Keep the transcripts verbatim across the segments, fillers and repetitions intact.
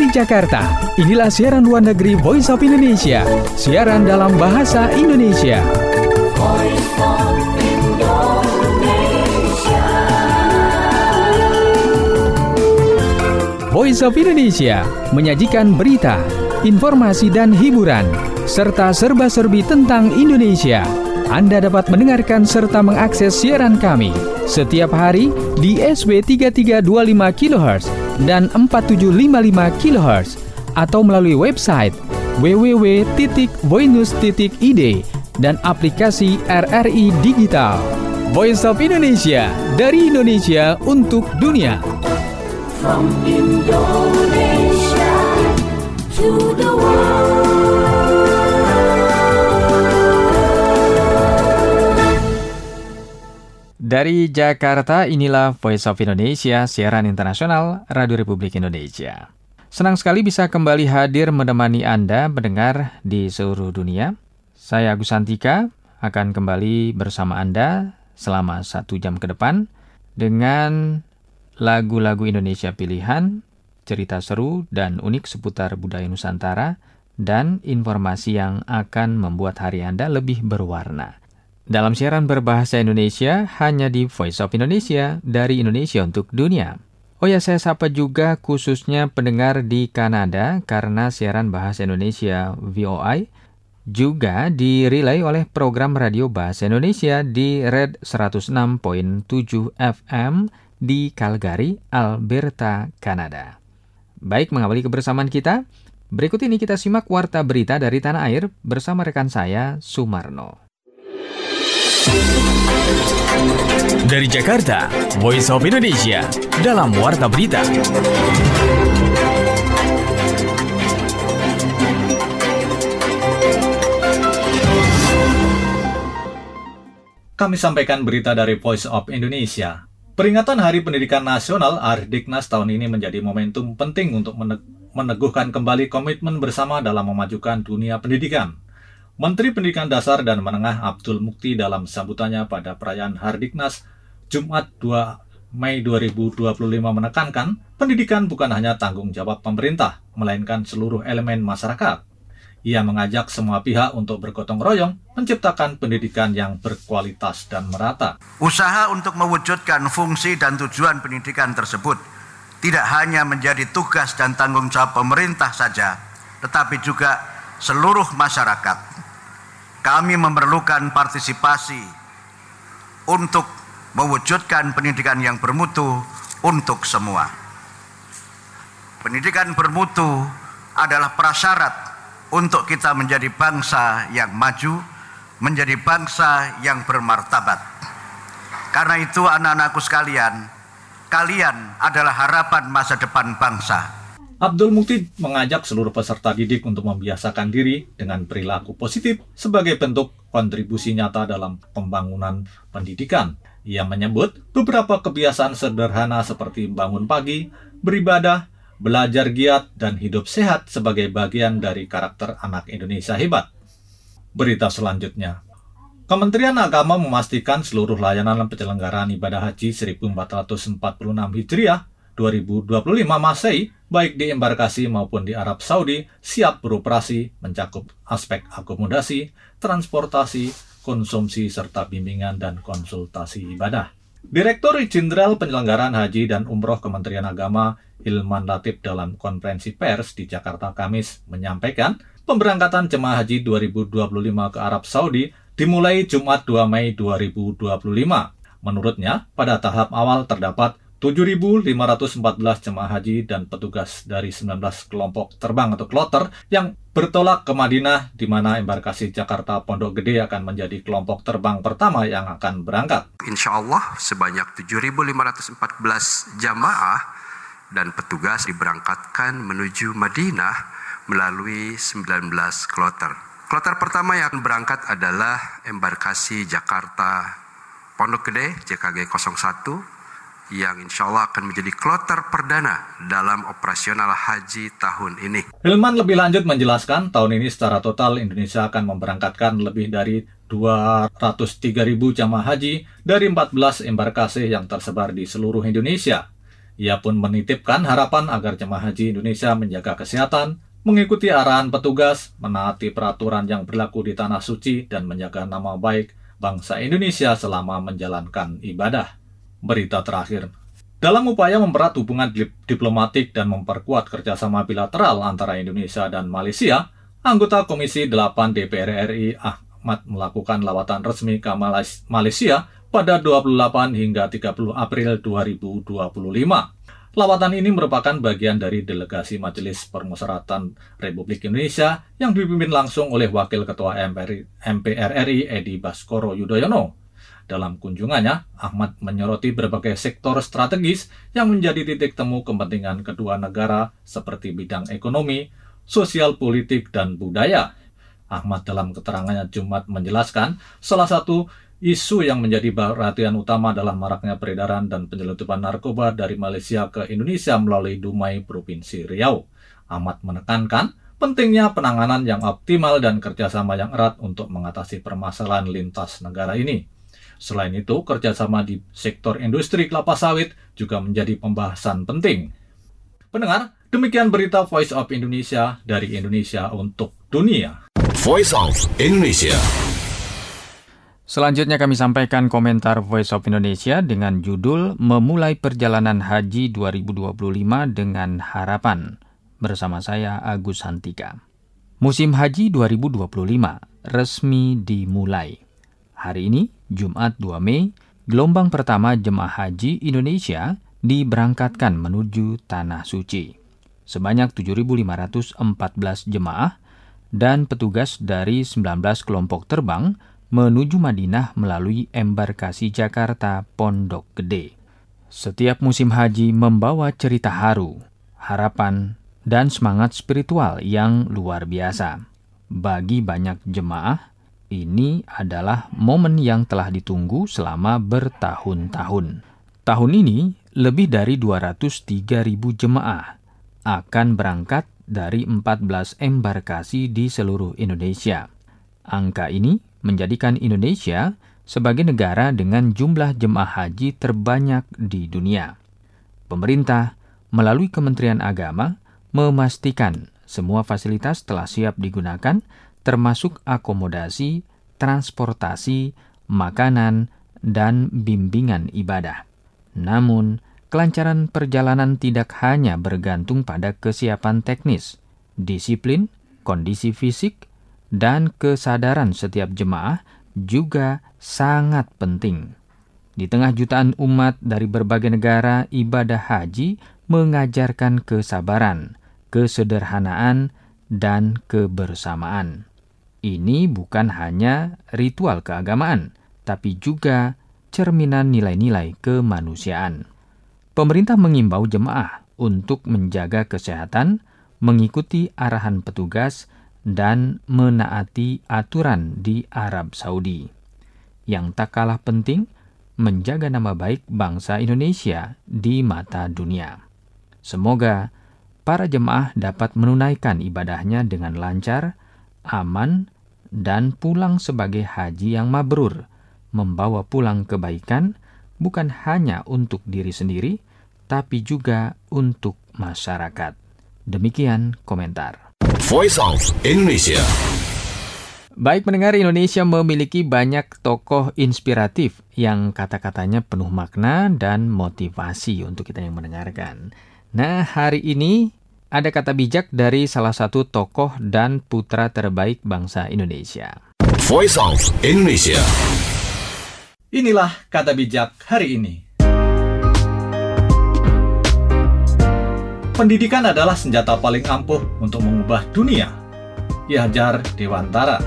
Dari Jakarta, inilah siaran luar negeri Voice of Indonesia, siaran dalam bahasa Indonesia. Voice of Indonesia. Voice of Indonesia menyajikan berita, informasi dan hiburan, serta serba-serbi tentang Indonesia. Anda dapat mendengarkan serta mengakses siaran kami setiap hari di S W tiga tiga dua lima kilohertz dan empat tujuh lima lima kilohertz atau melalui website w w w titik voinews titik i d dan aplikasi R R I Digital. Voice of Indonesia, dari Indonesia untuk dunia. From Indonesia to the world. Dari Jakarta, inilah Voice of Indonesia, siaran internasional Radio Republik Indonesia. Senang sekali bisa kembali hadir menemani Anda mendengar di seluruh dunia. Saya Agus Santika akan kembali bersama Anda selama satu jam ke depan dengan lagu-lagu Indonesia pilihan, cerita seru dan unik seputar budaya Nusantara, dan informasi yang akan membuat hari Anda lebih berwarna. Dalam siaran berbahasa Indonesia, hanya di Voice of Indonesia, dari Indonesia untuk dunia. Oh ya, saya sapa juga khususnya pendengar di Kanada, karena siaran bahasa Indonesia V O I juga direlay oleh program radio bahasa Indonesia di Red seratus enam koma tujuh F M di Calgary, Alberta, Kanada. Baik, mengawali kebersamaan kita, berikut ini kita simak warta berita dari tanah air bersama rekan saya, Sumarno. Dari Jakarta, Voice of Indonesia, dalam Warta Berita. Kami sampaikan berita dari Voice of Indonesia. Peringatan Hari Pendidikan Nasional Hardiknas tahun ini menjadi momentum penting untuk meneguhkan kembali komitmen bersama dalam memajukan dunia pendidikan. Menteri Pendidikan Dasar dan Menengah Abdul Mukti dalam sambutannya pada perayaan Hardiknas Jumat dua Mei dua ribu dua puluh lima menekankan, pendidikan bukan hanya tanggung jawab pemerintah, melainkan seluruh elemen masyarakat. Ia mengajak semua pihak untuk bergotong royong menciptakan pendidikan yang berkualitas dan merata. Usaha untuk mewujudkan fungsi dan tujuan pendidikan tersebut tidak hanya menjadi tugas dan tanggung jawab pemerintah saja, tetapi juga seluruh masyarakat. Kami memerlukan partisipasi untuk mewujudkan pendidikan yang bermutu untuk semua. Pendidikan bermutu adalah prasyarat untuk kita menjadi bangsa yang maju, menjadi bangsa yang bermartabat. Karena itu anak-anakku sekalian, kalian adalah harapan masa depan bangsa. Abdul Mukti mengajak seluruh peserta didik untuk membiasakan diri dengan perilaku positif sebagai bentuk kontribusi nyata dalam pembangunan pendidikan. Ia menyebut beberapa kebiasaan sederhana seperti bangun pagi, beribadah, belajar giat, dan hidup sehat sebagai bagian dari karakter anak Indonesia hebat. Berita selanjutnya. Kementerian Agama memastikan seluruh layanan penyelenggaraan ibadah haji seribu empat ratus empat puluh enam Hijriah dua ribu dua puluh lima Masehi, baik di embarkasi maupun di Arab Saudi, siap beroperasi, mencakup aspek akomodasi, transportasi, konsumsi, serta bimbingan dan konsultasi ibadah. Direktur Jenderal Penyelenggaraan Haji dan Umroh Kementerian Agama, Hilman Latif, dalam konferensi pers di Jakarta Kamis menyampaikan, pemberangkatan jemaah haji dua ribu dua puluh lima ke Arab Saudi dimulai Jumat dua Mei dua ribu dua puluh lima. Menurutnya, pada tahap awal terdapat tujuh ribu lima ratus empat belas jemaah haji dan petugas dari sembilan belas kelompok terbang atau kloter yang bertolak ke Madinah, di mana embarkasi Jakarta Pondok Gede akan menjadi kelompok terbang pertama yang akan berangkat. Insya Allah sebanyak tujuh ribu lima ratus empat belas jamaah dan petugas diberangkatkan menuju Madinah melalui sembilan belas kloter. Kloter pertama yang berangkat adalah embarkasi Jakarta Pondok Gede J K G nol satu, yang insya Allah akan menjadi kloter perdana dalam operasional haji tahun ini. Hilman lebih lanjut menjelaskan, tahun ini secara total Indonesia akan memberangkatkan lebih dari dua ratus tiga ribu jamaah haji dari empat belas embarkasi yang tersebar di seluruh Indonesia. Ia pun menitipkan harapan agar jemaah haji Indonesia menjaga kesehatan, mengikuti arahan petugas, menaati peraturan yang berlaku di Tanah Suci, dan menjaga nama baik bangsa Indonesia selama menjalankan ibadah. Berita terakhir. Dalam upaya mempererat hubungan diplomatik dan memperkuat kerjasama bilateral antara Indonesia dan Malaysia, anggota Komisi delapan D P R R I Ahmad melakukan lawatan resmi ke Malaysia pada dua puluh delapan hingga tiga puluh April dua ribu dua puluh lima. Lawatan ini merupakan bagian dari delegasi Majelis Permusyawaratan Republik Indonesia yang dipimpin langsung oleh Wakil Ketua M P R R I Edi Baskoro Yudhoyono. Dalam kunjungannya, Ahmad menyoroti berbagai sektor strategis yang menjadi titik temu kepentingan kedua negara seperti bidang ekonomi, sosial politik, dan budaya. Ahmad dalam keterangannya Jumat menjelaskan salah satu isu yang menjadi perhatian utama dalam maraknya peredaran dan penyelundupan narkoba dari Malaysia ke Indonesia melalui Dumai, Provinsi Riau. Ahmad menekankan pentingnya penanganan yang optimal dan kerjasama yang erat untuk mengatasi permasalahan lintas negara ini. Selain itu, kerjasama di sektor industri kelapa sawit juga menjadi pembahasan penting. Pendengar, demikian berita Voice of Indonesia dari Indonesia untuk dunia. Voice of Indonesia. Selanjutnya kami sampaikan komentar Voice of Indonesia dengan judul Memulai Perjalanan Haji dua ribu dua puluh lima dengan Harapan. Bersama saya Agus Hantika. Musim Haji dua ribu dua puluh lima resmi dimulai. Hari ini, Jumat dua Mei, gelombang pertama jemaah haji Indonesia diberangkatkan menuju Tanah Suci. Sebanyak tujuh ribu lima ratus empat belas jemaah dan petugas dari sembilan belas kelompok terbang menuju Madinah melalui embarkasi Jakarta Pondok Gede. Setiap musim haji membawa cerita haru, harapan, dan semangat spiritual yang luar biasa. Bagi banyak jemaah, ini adalah momen yang telah ditunggu selama bertahun-tahun. Tahun ini, lebih dari dua ratus tiga ribu jemaah akan berangkat dari empat belas embarkasi di seluruh Indonesia. Angka ini menjadikan Indonesia sebagai negara dengan jumlah jemaah haji terbanyak di dunia. Pemerintah melalui Kementerian Agama memastikan semua fasilitas telah siap digunakan, termasuk akomodasi, transportasi, makanan, dan bimbingan ibadah. Namun, kelancaran perjalanan tidak hanya bergantung pada kesiapan teknis, disiplin, kondisi fisik, dan kesadaran setiap jemaah juga sangat penting. Di tengah jutaan umat dari berbagai negara, ibadah haji mengajarkan kesabaran, kesederhanaan, dan kebersamaan. Ini bukan hanya ritual keagamaan, tapi juga cerminan nilai-nilai kemanusiaan. Pemerintah mengimbau jemaah untuk menjaga kesehatan, mengikuti arahan petugas, dan menaati aturan di Arab Saudi. Yang tak kalah penting, menjaga nama baik bangsa Indonesia di mata dunia. Semoga para jemaah dapat menunaikan ibadahnya dengan lancar, aman, dan pulang sebagai haji yang mabrur, membawa pulang kebaikan bukan hanya untuk diri sendiri, tapi juga untuk masyarakat. Demikian komentar. Voice of Indonesia. Baik pendengar, Indonesia memiliki banyak tokoh inspiratif yang kata-katanya penuh makna dan motivasi untuk kita yang mendengarkan. Nah, hari ini ada kata bijak dari salah satu tokoh dan putra terbaik bangsa Indonesia. Voice of Indonesia. Inilah kata bijak hari ini. Pendidikan adalah senjata paling ampuh untuk mengubah dunia. Ki Hajar Dewantara.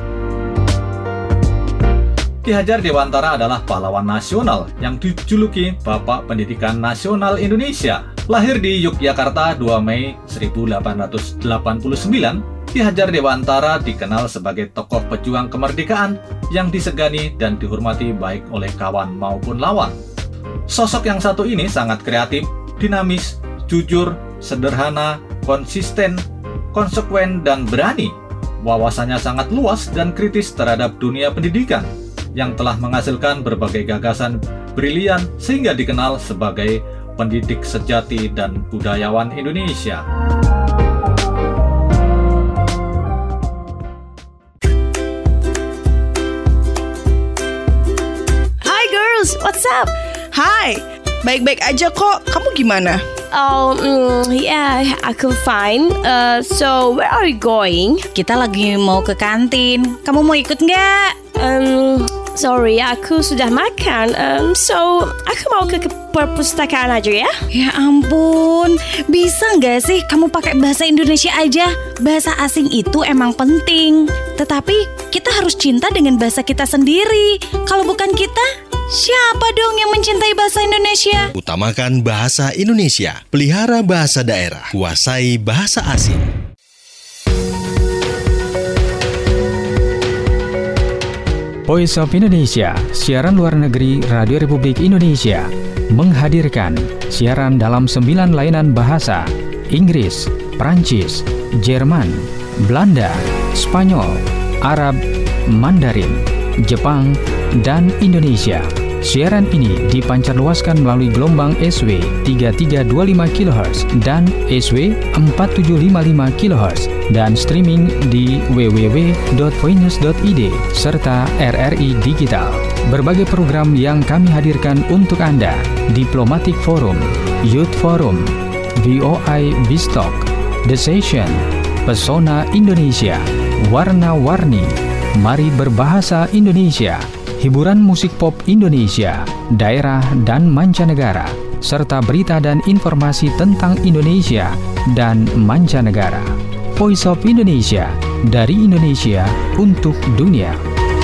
Ki Hajar Dewantara adalah pahlawan nasional yang dijuluki Bapak Pendidikan Nasional Indonesia. Lahir di Yogyakarta dua Mei seribu delapan ratus delapan puluh sembilan, Ki Hajar Dewantara dikenal sebagai tokoh pejuang kemerdekaan yang disegani dan dihormati baik oleh kawan maupun lawan. Sosok yang satu ini sangat kreatif, dinamis, jujur, sederhana, konsisten, konsekuen, dan berani. Wawasannya sangat luas dan kritis terhadap dunia pendidikan, yang telah menghasilkan berbagai gagasan brilian sehingga dikenal sebagai pendidik sejati dan budayawan Indonesia. Hi girls, what's up? Hai, baik-baik aja kok. Kamu gimana? Oh, mm, yeah, aku fine. Uh, so, where are you going? Kita lagi mau ke kantin. Kamu mau ikut nggak? Um, sorry, aku sudah makan. Um, so, aku mau ke, ke perpustakaan aja ya. Ya ampun, bisa nggak sih kamu pakai bahasa Indonesia aja? Bahasa asing itu emang penting. Tetapi kita harus cinta dengan bahasa kita sendiri. Kalau bukan kita, siapa dong yang mencintai bahasa Indonesia? Utamakan bahasa Indonesia. Pelihara bahasa daerah. Kuasai bahasa asing. Voice of Indonesia, siaran luar negeri Radio Republik Indonesia, menghadirkan siaran dalam sembilan layanan bahasa: Inggris, Prancis, Jerman, Belanda, Spanyol, Arab, Mandarin, Jepang, dan Indonesia. Siaran ini dipancarluaskan melalui gelombang S W tiga tiga dua lima kilohertz dan S W empat tujuh lima lima kilohertz dan streaming di w w w dot voinews dot i d serta R R I Digital. Berbagai program yang kami hadirkan untuk Anda: Diplomatic Forum, Youth Forum, V O I Bistalk, The Session, Pesona Indonesia, Warna-Warni, Mari Berbahasa Indonesia, hiburan musik pop Indonesia, daerah dan mancanegara, serta berita dan informasi tentang Indonesia dan mancanegara. Voice of Indonesia, dari Indonesia untuk dunia.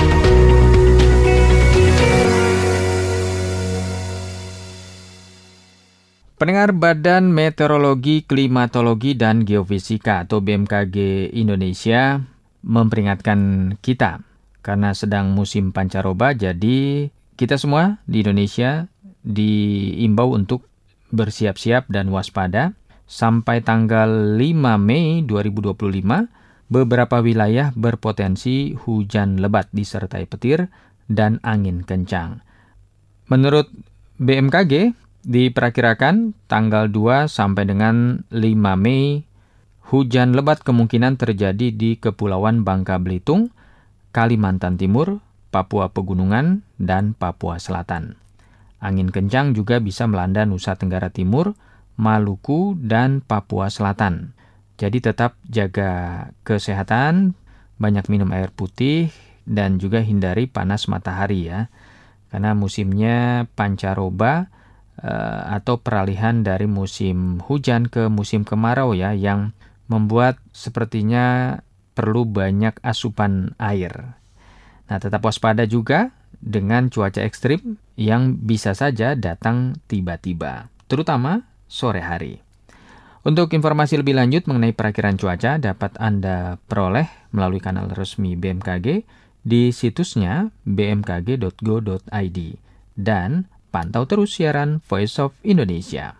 Pendengar, Badan Meteorologi, Klimatologi, dan Geofisika atau B M K G Indonesia memperingatkan kita karena sedang musim pancaroba, jadi kita semua di Indonesia diimbau untuk bersiap-siap dan waspada. Sampai tanggal lima Mei dua ribu dua puluh lima, beberapa wilayah berpotensi hujan lebat disertai petir dan angin kencang. Menurut B M K G, diperkirakan tanggal dua sampai dengan lima Mei, hujan lebat kemungkinan terjadi di Kepulauan Bangka Belitung, Kalimantan Timur, Papua Pegunungan, dan Papua Selatan. Angin kencang juga bisa melanda Nusa Tenggara Timur, Maluku, dan Papua Selatan. Jadi tetap jaga kesehatan, banyak minum air putih, dan juga hindari panas matahari ya. Karena musimnya pancaroba eh, atau peralihan dari musim hujan ke musim kemarau ya, yang membuat sepertinya perlu banyak asupan air. Nah, tetap waspada juga dengan cuaca ekstrim yang bisa saja datang tiba-tiba, terutama sore hari. Untuk informasi lebih lanjut mengenai perakiraan cuaca dapat Anda peroleh melalui kanal resmi B M K G di situsnya b m k g dot go dot i d dan pantau terus siaran Voice of Indonesia.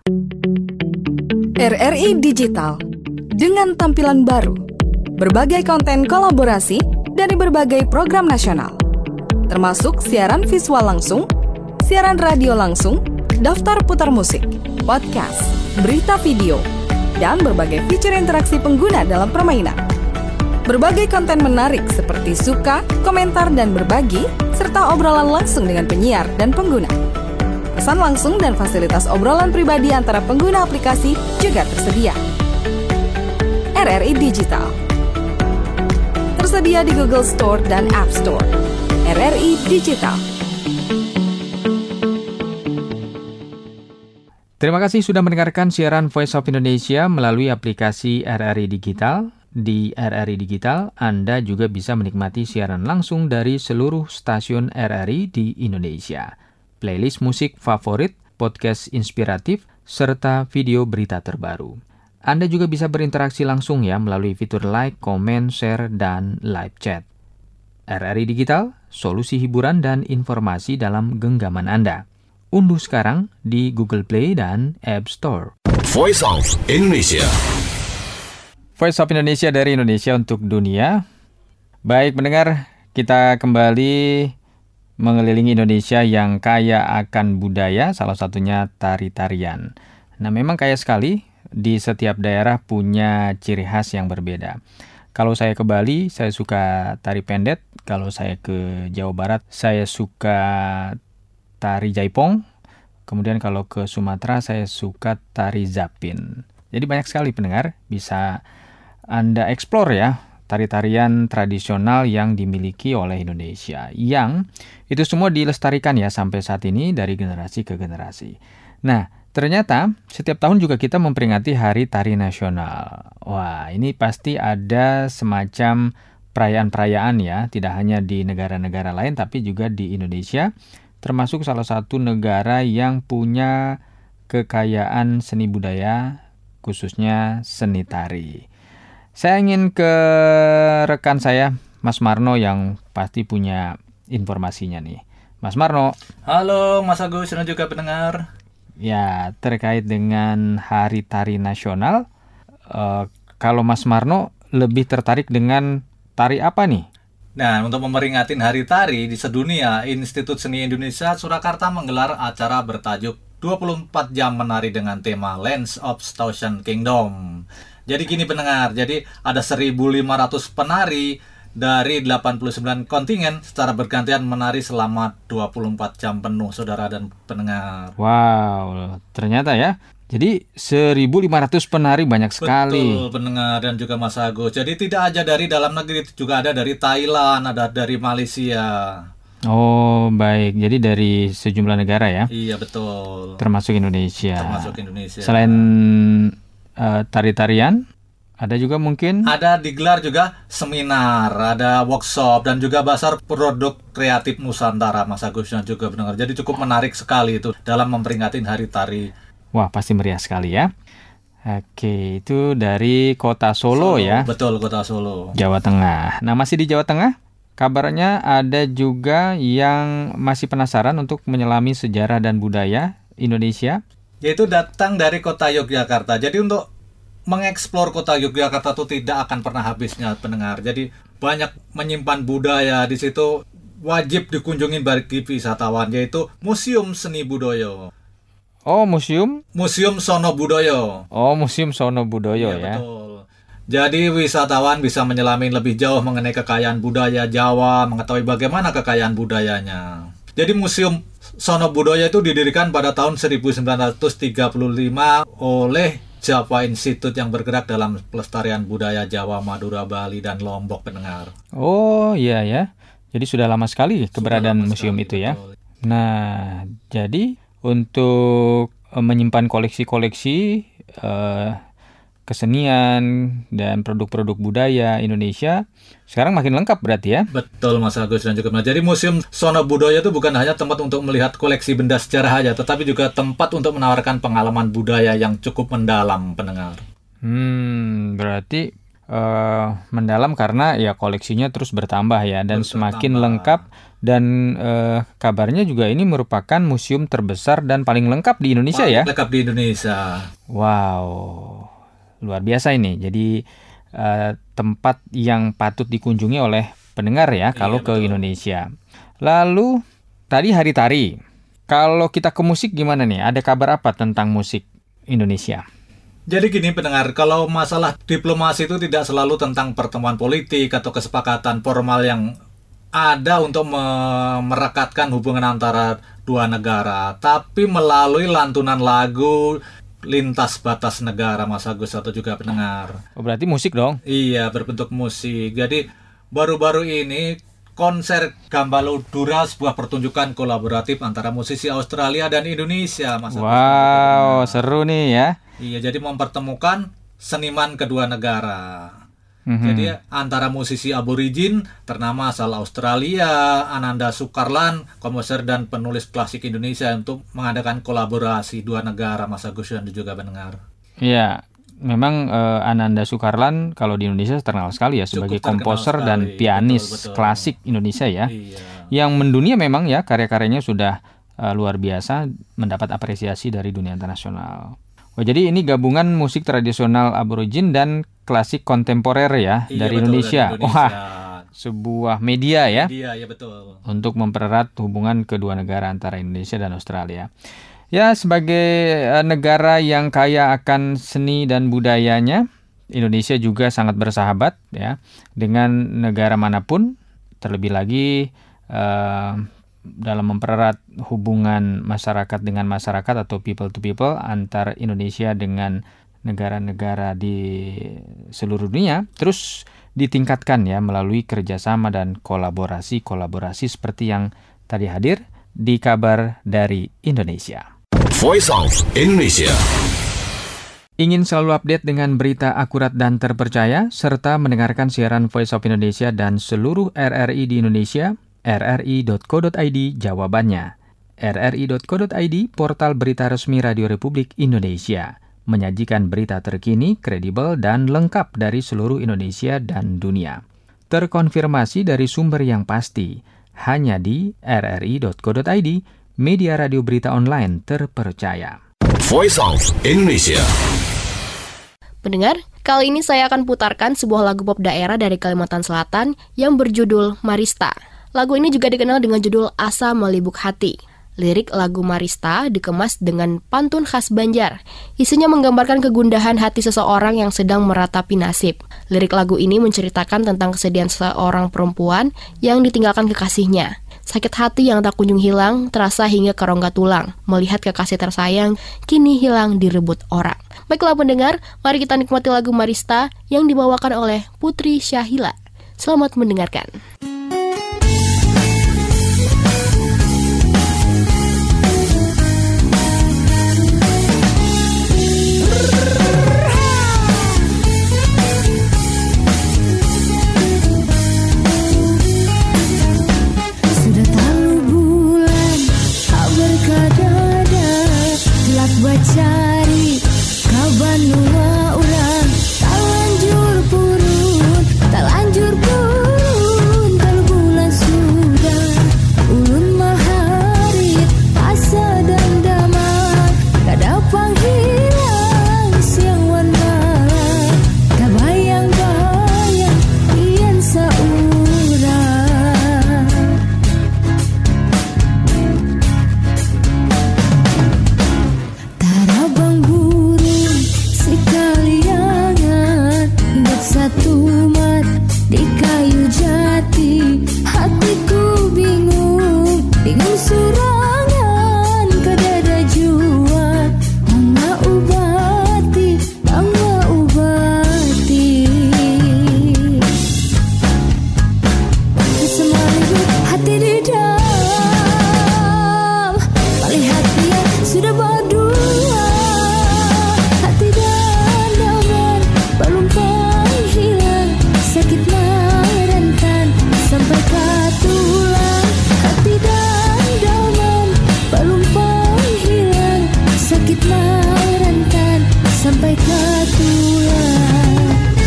R R I Digital dengan tampilan baru, berbagai konten kolaborasi dari berbagai program nasional, termasuk siaran visual langsung, siaran radio langsung, daftar putar musik, podcast, berita video, dan berbagai fitur interaksi pengguna dalam permainan. Berbagai konten menarik seperti suka, komentar, dan berbagi, serta obrolan langsung dengan penyiar dan pengguna. Pesan langsung dan fasilitas obrolan pribadi antara pengguna aplikasi juga tersedia. R R I Digital tersedia di Google Store dan App Store. R R I Digital. Terima kasih sudah mendengarkan siaran Voice of Indonesia melalui aplikasi R R I Digital. Di R R I Digital, Anda juga bisa menikmati siaran langsung dari seluruh stasiun R R I di Indonesia. Playlist musik favorit, podcast inspiratif, serta video berita terbaru. Anda juga bisa berinteraksi langsung ya melalui fitur like, comment, share, dan live chat. R R I Digital, solusi hiburan dan informasi dalam genggaman Anda. Unduh sekarang di Google Play dan App Store. Voice of Indonesia. Voice of Indonesia dari Indonesia untuk dunia. Baik pendengar, kita kembali mengelilingi Indonesia yang kaya akan budaya, salah satunya tari-tarian. Nah, memang kaya sekali, di setiap daerah punya ciri khas yang berbeda. Kalau saya ke Bali, saya suka tari pendet. Kalau saya ke Jawa Barat, saya suka tari jaipong. Kemudian kalau ke Sumatera, saya suka tari zapin. Jadi banyak sekali pendengar, bisa Anda eksplor ya, tari-tarian tradisional yang dimiliki oleh Indonesia, yang itu semua dilestarikan ya sampai saat ini dari generasi ke generasi. Nah, ternyata setiap tahun juga kita memperingati Hari Tari Nasional. Wah, ini pasti ada semacam perayaan-perayaan ya, tidak hanya di negara-negara lain tapi juga di Indonesia, termasuk salah satu negara yang punya kekayaan seni budaya, khususnya seni tari. Saya ingin ke rekan saya, Mas Marno, yang pasti punya informasinya nih. Mas Marno. Halo Mas Agus dan juga pendengar. Ya, terkait dengan Hari Tari Nasional, uh, kalau Mas Marno lebih tertarik dengan tari apa nih? Nah, untuk memperingati Hari Tari di sedunia, Institut Seni Indonesia Surakarta menggelar acara bertajuk dua puluh empat jam menari dengan tema Lands of Thousand Kingdom. Jadi gini pendengar, jadi ada seribu lima ratus penari dari delapan puluh sembilan kontingen secara bergantian menari selama dua puluh empat jam penuh, saudara dan pendengar. Wow, ternyata ya. Jadi seribu lima ratus penari, banyak sekali. Betul pendengar dan juga Mas Agus. Jadi tidak aja dari dalam negeri, juga ada dari Thailand, ada dari Malaysia. Oh baik, jadi dari sejumlah negara ya? Iya betul. Termasuk Indonesia. Termasuk Indonesia. Selain uh, tari-tarian, ada juga mungkin? Ada digelar juga seminar, ada workshop, dan juga bazar produk kreatif Nusantara, Mas Agus dan juga pendengar. Jadi cukup menarik sekali itu dalam memperingati Hari Tari. Wah, pasti meriah sekali ya. Oke, itu dari kota Solo, Solo ya? Betul, kota Solo. Jawa Tengah. Nah, masih di Jawa Tengah, kabarnya ada juga yang masih penasaran untuk menyelami sejarah dan budaya Indonesia. Yaitu datang dari kota Yogyakarta. Jadi untuk mengeksplor kota Yogyakarta itu tidak akan pernah habisnya pendengar. Jadi banyak menyimpan budaya di situ, wajib dikunjungi bagi wisatawan, yaitu Museum Seni Budaya. Oh, museum? Museum Sono Budoyo. Oh, Museum Sono Budoyo iya, ya. Betul. Jadi wisatawan bisa menyelami lebih jauh mengenai kekayaan budaya Jawa, mengetahui bagaimana kekayaan budayanya. Jadi Museum Sono Budoyo itu didirikan pada tahun seribu sembilan ratus tiga puluh lima oleh Java Institute yang bergerak dalam pelestarian budaya Jawa, Madura, Bali, dan Lombok pendengar. Oh iya ya. Jadi sudah lama sekali keberadaan lama museum sekali, itu ya. Betul. Nah, jadi untuk uh, menyimpan koleksi-koleksi uh, kesenian dan produk-produk budaya Indonesia sekarang makin lengkap berarti ya? Betul Mas Agus dan juga. Jadi Museum Sono Budoyo itu bukan hanya tempat untuk melihat koleksi benda sejarah saja, tetapi juga tempat untuk menawarkan pengalaman budaya yang cukup mendalam pendengar. Hmm, berarti uh, mendalam karena ya koleksinya terus bertambah ya dan terus semakin bertambah. Lengkap. Dan eh, kabarnya juga ini merupakan museum terbesar dan paling lengkap di Indonesia paling ya? Lengkap di Indonesia. Wow, luar biasa ini. Jadi eh, tempat yang patut dikunjungi oleh pendengar ya kalau iya, ke betul. Indonesia. Lalu tadi Hari Tari. Kalau kita ke musik gimana nih? Ada kabar apa tentang musik Indonesia? Jadi gini pendengar, kalau masalah diplomasi itu tidak selalu tentang pertemuan politik atau kesepakatan formal yang ada untuk merekatkan hubungan antara dua negara, tapi melalui lantunan lagu lintas batas negara, Mas Agus atau juga pendengar. Oh, berarti musik dong? Iya, berbentuk musik. Jadi baru-baru ini konser Gambaludura, sebuah pertunjukan kolaboratif antara musisi Australia dan Indonesia, Mas Agus. Wow, seru nih ya. Iya, jadi mempertemukan seniman kedua negara. Mm-hmm. Jadi antara musisi aborigin ternama asal Australia, Ananda Sukarlan, komposer dan penulis klasik Indonesia untuk mengadakan kolaborasi dua negara, Mas Agus dan juga pendengar. Iya, memang uh, Ananda Sukarlan kalau di Indonesia terkenal sekali ya sebagai komposer dan pianis betul, betul. klasik Indonesia ya. Iya. Yang mendunia memang ya karya-karyanya sudah uh, luar biasa, mendapat apresiasi dari dunia internasional. Oh, jadi ini gabungan musik tradisional aborigin dan klasik kontemporer ya, iya, dari, betul, Indonesia. dari Indonesia. Wah, sebuah media ya. Media, ya betul. Untuk mempererat hubungan kedua negara antara Indonesia dan Australia. Ya, sebagai uh, negara yang kaya akan seni dan budayanya, Indonesia juga sangat bersahabat ya dengan negara manapun, terlebih lagi uh, dalam mempererat hubungan masyarakat dengan masyarakat atau people to people antar Indonesia dengan negara-negara di seluruh dunia terus ditingkatkan ya melalui kerjasama dan kolaborasi-kolaborasi seperti yang tadi hadir di kabar dari Indonesia. Voice of Indonesia. Ingin selalu update dengan berita akurat dan terpercaya serta mendengarkan siaran Voice of Indonesia dan seluruh R R I di Indonesia? R R I dot co dot I D jawabannya. R R I dot co dot I D portal berita resmi Radio Republik Indonesia menyajikan berita terkini, kredibel dan lengkap dari seluruh Indonesia dan dunia. Terkonfirmasi dari sumber yang pasti hanya di R R I dot co dot I D, media radio berita online terpercaya. Voice of Indonesia. Pendengar, kali ini saya akan putarkan sebuah lagu pop daerah dari Kalimantan Selatan yang berjudul Marista. Lagu ini juga dikenal dengan judul Asa Melibuk Hati. Lirik lagu Marista dikemas dengan pantun khas Banjar. Isinya menggambarkan kegundahan hati seseorang yang sedang meratapi nasib. Lirik lagu ini menceritakan tentang kesedihan seorang perempuan yang ditinggalkan kekasihnya. Sakit hati yang tak kunjung hilang terasa hingga ke rongga tulang. Melihat kekasih tersayang kini hilang direbut orang. Baiklah pendengar, mari kita nikmati lagu Marista yang dibawakan oleh Putri Syahila. Selamat mendengarkan. Cari kaban nua urang tak lanjur purun tak lanjur purun kalau bulan sudah ulun maharit asa dan damai kada panghilang siang wan malam kabayang-bayang ian saurang tarabang burung sekaliangan hinggap satu mat di kayu jati hatiku bingung bingung surangan kadada jua mangga ubati mangga ubati semalibut hati di dalam melihat dia sudah berdua hati dan daman belum panghilang sakit merentan sampai ke tulang hati dan daman belum panghilang sakit merentan sampai ke tulang.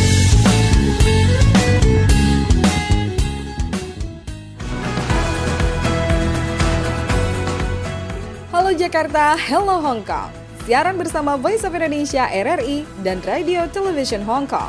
Halo Jakarta, hello Hong Kong. Siaran bersama Voice of Indonesia R R I dan Radio Television Hong Kong.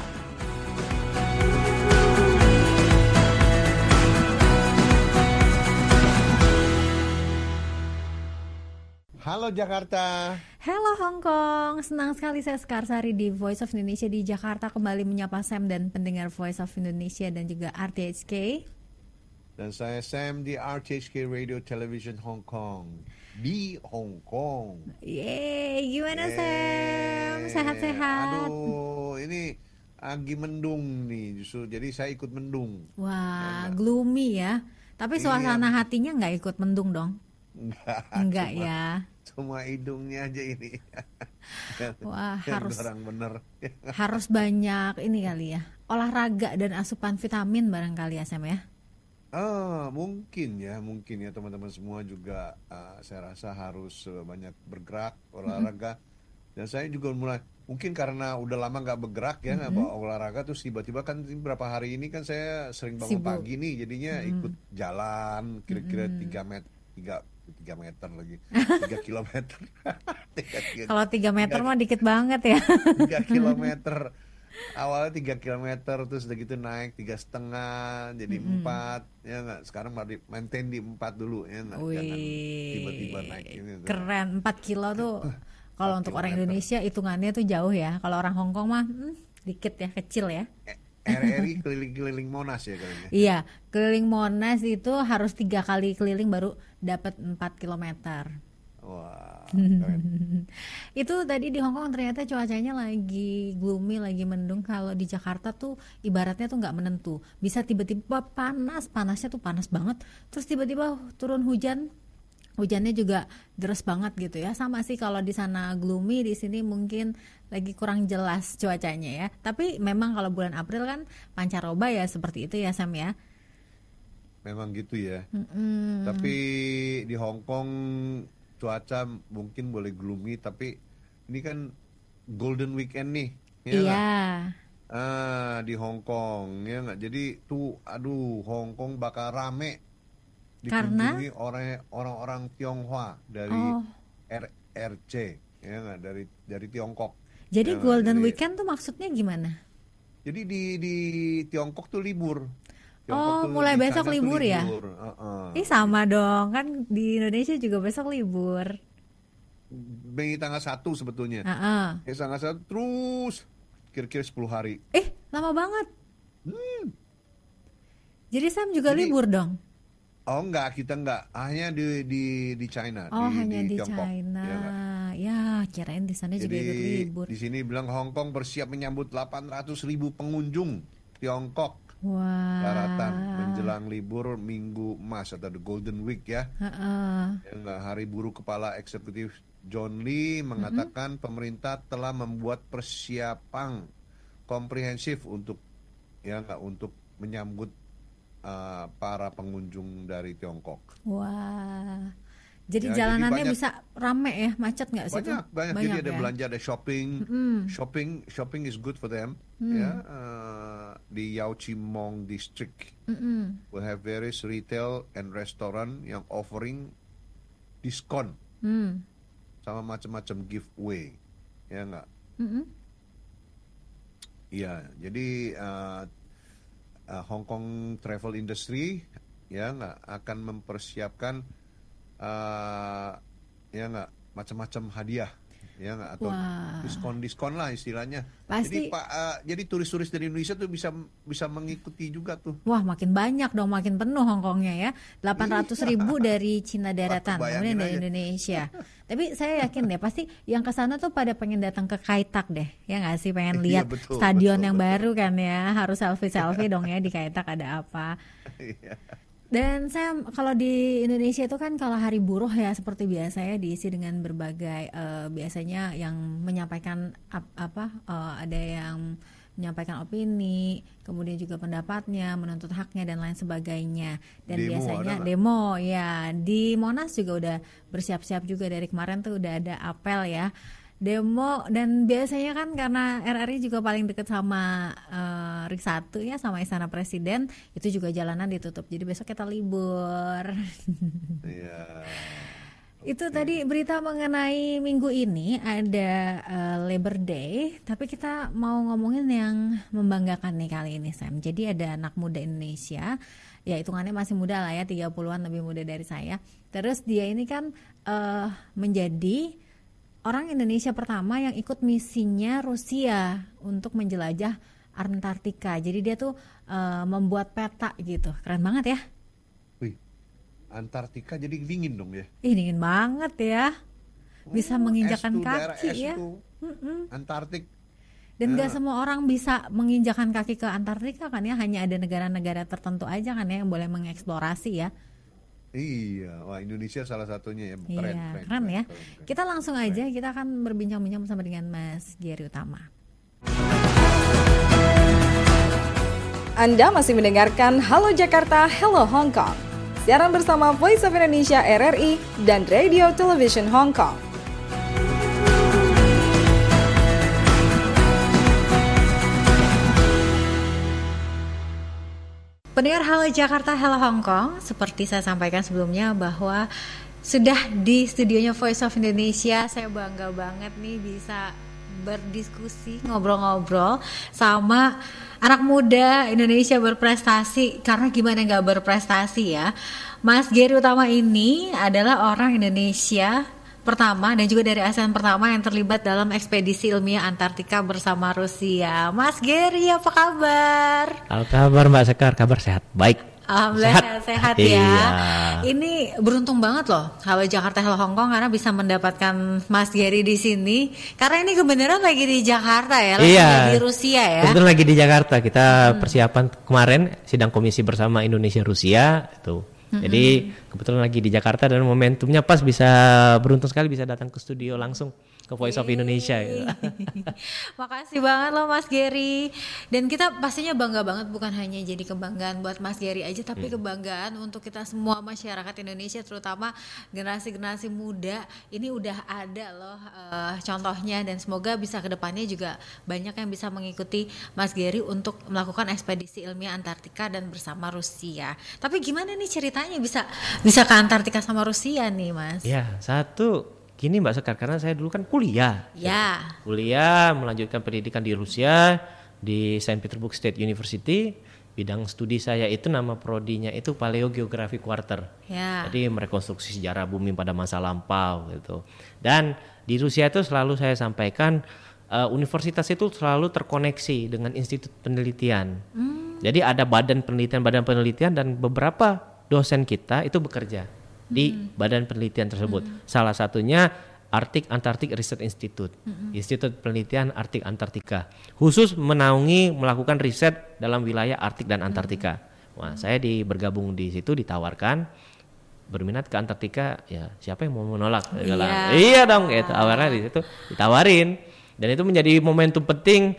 Halo Jakarta. Halo Hong Kong, senang sekali saya Sekarsari di Voice of Indonesia di Jakarta kembali menyapa Sam dan pendengar Voice of Indonesia dan juga R T H K. Dan saya Sam di R T H K Radio Television Hong Kong di Hong Kong. Yeay, gimana Yeay. Sam? Sehat-sehat? Aduh, ini lagi mendung nih justru, jadi saya ikut mendung. Wah, Enak. gloomy ya. Tapi suasana iya. hatinya nggak ikut mendung dong? Enggak. Enggak cuma, ya. Cuma hidungnya aja ini. Wah, harus orang bener. Harus banyak ini kali ya. Olahraga dan asupan vitamin barangkali ya Sam ya. Ah, mungkin ya, mungkin ya teman-teman semua juga uh, saya rasa harus uh, banyak bergerak, olahraga. Mm-hmm. Dan saya juga mulai, mungkin karena udah lama nggak bergerak ya, nggak mm-hmm. olahraga, terus tiba-tiba kan beberapa hari ini kan saya sering bangun Sibuk. pagi nih, jadinya mm-hmm. ikut jalan kira-kira mm-hmm. tiga meter, tiga tiga meter lagi, tiga kilometer. Kalau tiga meter mah dikit banget ya. Tiga kilometer. Awalnya tiga kilometer, terus udah gitu naik tiga setengah, jadi empat, mm-hmm. ya nggak. Sekarang maintain di empat dulu, ya nggak. Jangan tiba-tiba naik ini. Keren, empat kilo tuh. Kalau untuk orang Indonesia hitungannya tuh jauh ya. Kalau orang Hong Kong mah hmm, dikit ya, kecil ya. R R I keliling-keliling Monas ya kayaknya. Iya, keliling Monas itu harus tiga kali keliling baru dapat empat kilometer. Wah. Itu tadi di Hong Kong ternyata cuacanya lagi gloomy, lagi mendung. Kalau di Jakarta tuh ibaratnya tuh nggak menentu. Bisa tiba-tiba panas, panasnya tuh panas banget. Terus tiba-tiba turun hujan. Hujannya juga deras banget gitu ya. Sama sih kalau di sana gloomy, di sini mungkin lagi kurang jelas cuacanya ya. Tapi memang kalau bulan April kan pancaroba ya, seperti itu ya Sam ya. Memang gitu ya. Mm-mm. Tapi di Hong Kong cuaca mungkin boleh gloomy, tapi ini kan Golden Weekend nih. Ya iya. Gak? Ah, di Hong Kong ya nggak. Jadi tuh, aduh, Hong Kong bakal rame. Dikunjungi orang orang-orang Tionghoa dari oh. R R C, ya nggak, dari dari Tiongkok. Jadi ya, Golden jadi, Weekend tuh maksudnya gimana? Jadi di di Tiongkok tuh libur. Tiongkok oh, tuh mulai besok libur, libur ya? Uh-uh. Ih sama dong, kan di Indonesia juga besok libur. Mei tanggal satu sebetulnya. Uh-uh. Eh, tanggal satu terus kira-kira sepuluh hari. Eh lama banget. Hmm. Jadi Sam juga Jadi, libur dong? Oh enggak, kita enggak, hanya di di di China. Oh di, hanya di, di Tiongkok. China. Ya, ya kirain di sana juga ikut libur. Di sini bilang Hong Kong bersiap menyambut delapan ratus ribu pengunjung Tiongkok. Wah. Daratan menjelang libur Minggu Emas atau the Golden Week ya. Uh-uh. Yang Hari Buruh Kepala Eksekutif John Lee mengatakan uh-huh. pemerintah telah membuat persiapan komprehensif untuk ya enggak untuk menyambut Uh, para pengunjung dari Tiongkok. Wah, jadi ya, jalanannya jadi banyak, bisa rame ya, macet nggak sih? Banyak, tuh? banyak. banyak. Jadi ada ya? belanja, ada shopping, mm. shopping, shopping is good for them. Mm. Ya, uh, di Yau Chi Mong District, Mm-mm. we have various retail and restaurant yang offering diskon mm. sama macam-macam giveaway, ya nggak? Iya, jadi. Uh, Uh, Hong Kong travel industry ya nggak akan mempersiapkan uh, ya nggak macam-macam hadiah ya nggak atau diskon-diskon lah istilahnya. Pasti. Jadi pak uh, jadi turis-turis dari Indonesia tuh bisa bisa mengikuti juga tuh. Wah makin banyak dong, makin penuh Hong Kongnya ya. delapan ratus ribu dari Cina daratan, kemudian dari aja. Indonesia. Tapi saya yakin deh pasti yang kesana tuh pada pengen datang ke Kai Tak deh, ya nggak sih, pengen lihat iya, betul, stadion betul, yang betul. baru kan ya, harus selfie-selfie dong ya di Kai Tak ada apa. Dan saya kalau di Indonesia itu kan kalau hari buruh ya seperti biasa ya diisi dengan berbagai uh, biasanya yang menyampaikan ap, apa uh, ada yang menyampaikan opini, kemudian juga pendapatnya, menuntut haknya dan lain sebagainya. Dan demo, biasanya demo ya di Monas juga udah bersiap-siap juga dari kemarin tuh udah ada apel ya. Demo dan biasanya kan karena R R I juga paling dekat sama uh, R I satu ya sama Istana Presiden, itu juga jalanan ditutup. Jadi besok kita libur. Iya. Itu okay. Tadi berita mengenai minggu ini ada uh, Labor Day, tapi kita mau ngomongin yang membanggakan nih kali ini Sam. Jadi ada anak muda Indonesia, ya hitungannya masih muda lah ya, tiga puluhan lebih muda dari saya. Terus dia ini kan uh, menjadi orang Indonesia pertama yang ikut misinya Rusia untuk menjelajah Antartika. Jadi dia tuh uh, membuat peta gitu. Keren banget ya. Wih, Antartika jadi dingin dong ya. Ih, dingin banget ya. Bisa oh, menginjakan kaki ya. Antartik. Dan ya. Gak semua orang bisa menginjakan kaki ke Antartika kan ya. Hanya ada negara-negara tertentu aja kan ya yang boleh mengeksplorasi ya. Iya, wah Indonesia salah satunya ya. Keren, iya, keren, keren ya. Keren, keren. Kita langsung aja, kita akan berbincang-bincang bersama dengan Mas Gary Utama. Anda masih mendengarkan Halo Jakarta, Hello Hong Kong. Siaran bersama Voice of Indonesia R R I dan Radio Television Hong Kong. Pendengar Halo Jakarta, Hello Hong Kong, seperti saya sampaikan sebelumnya bahwa sudah di studionya Voice of Indonesia, saya bangga banget nih bisa berdiskusi, ngobrol-ngobrol sama anak muda Indonesia berprestasi. Karena gimana nggak berprestasi ya? Mas Gary Utama ini adalah orang Indonesia pertama dan juga dari ASEAN pertama yang terlibat dalam ekspedisi ilmiah Antartika bersama Rusia. Mas Gary, apa kabar? Apa kabar Mbak Sekar? Kabar sehat, baik. Alhamdulillah sehat, sehat ya. Iya. Ini beruntung banget loh Halo Jakarta Hello Hong Kong karena bisa mendapatkan Mas Gary di sini. Karena ini kebenaran lagi di Jakarta ya, lagi Iya. di Rusia ya. Kebetulan lagi di Jakarta. Kita persiapan kemarin sidang komisi bersama Indonesia Rusia itu. Mm-mm. Jadi kebetulan lagi di Jakarta dan momentumnya pas, bisa beruntung sekali bisa datang ke studio langsung ke Voice of Indonesia gitu. Makasih banget loh Mas Gary. Dan kita pastinya bangga banget, bukan hanya jadi kebanggaan buat Mas Gary aja, tapi Hmm. kebanggaan untuk kita semua masyarakat Indonesia, terutama generasi-generasi muda. Ini udah ada loh eh, contohnya, dan semoga bisa kedepannya juga banyak yang bisa mengikuti Mas Gary untuk melakukan ekspedisi ilmiah Antartika dan bersama Rusia. Tapi gimana nih ceritanya bisa bisa ke Antartika sama Rusia nih Mas? Ya, satu gini Mbak Sekar, karena saya dulu kan kuliah. Ya. Kuliah melanjutkan pendidikan di Rusia di Saint Petersburg State University. Bidang studi saya itu nama prodinya itu Paleogeography Quarter. Ya. Jadi merekonstruksi sejarah bumi pada masa lampau gitu. Dan di Rusia itu selalu saya sampaikan uh, universitas itu selalu terkoneksi dengan institut penelitian. Hmm. Jadi ada badan penelitian, badan penelitian dan beberapa dosen kita itu bekerja di hmm. badan penelitian tersebut. Hmm. Salah satunya Arctic Antarctic Research Institute, hmm. Institut Penelitian Arktik Antartika, khusus menaungi melakukan riset dalam wilayah Arktik dan Antartika. Hmm. Wah, saya di bergabung di situ, ditawarkan berminat ke Antartika, ya siapa yang mau menolak? Iya, iya dong, gitu. Awalnya di situ ditawarin, dan itu menjadi momentum penting.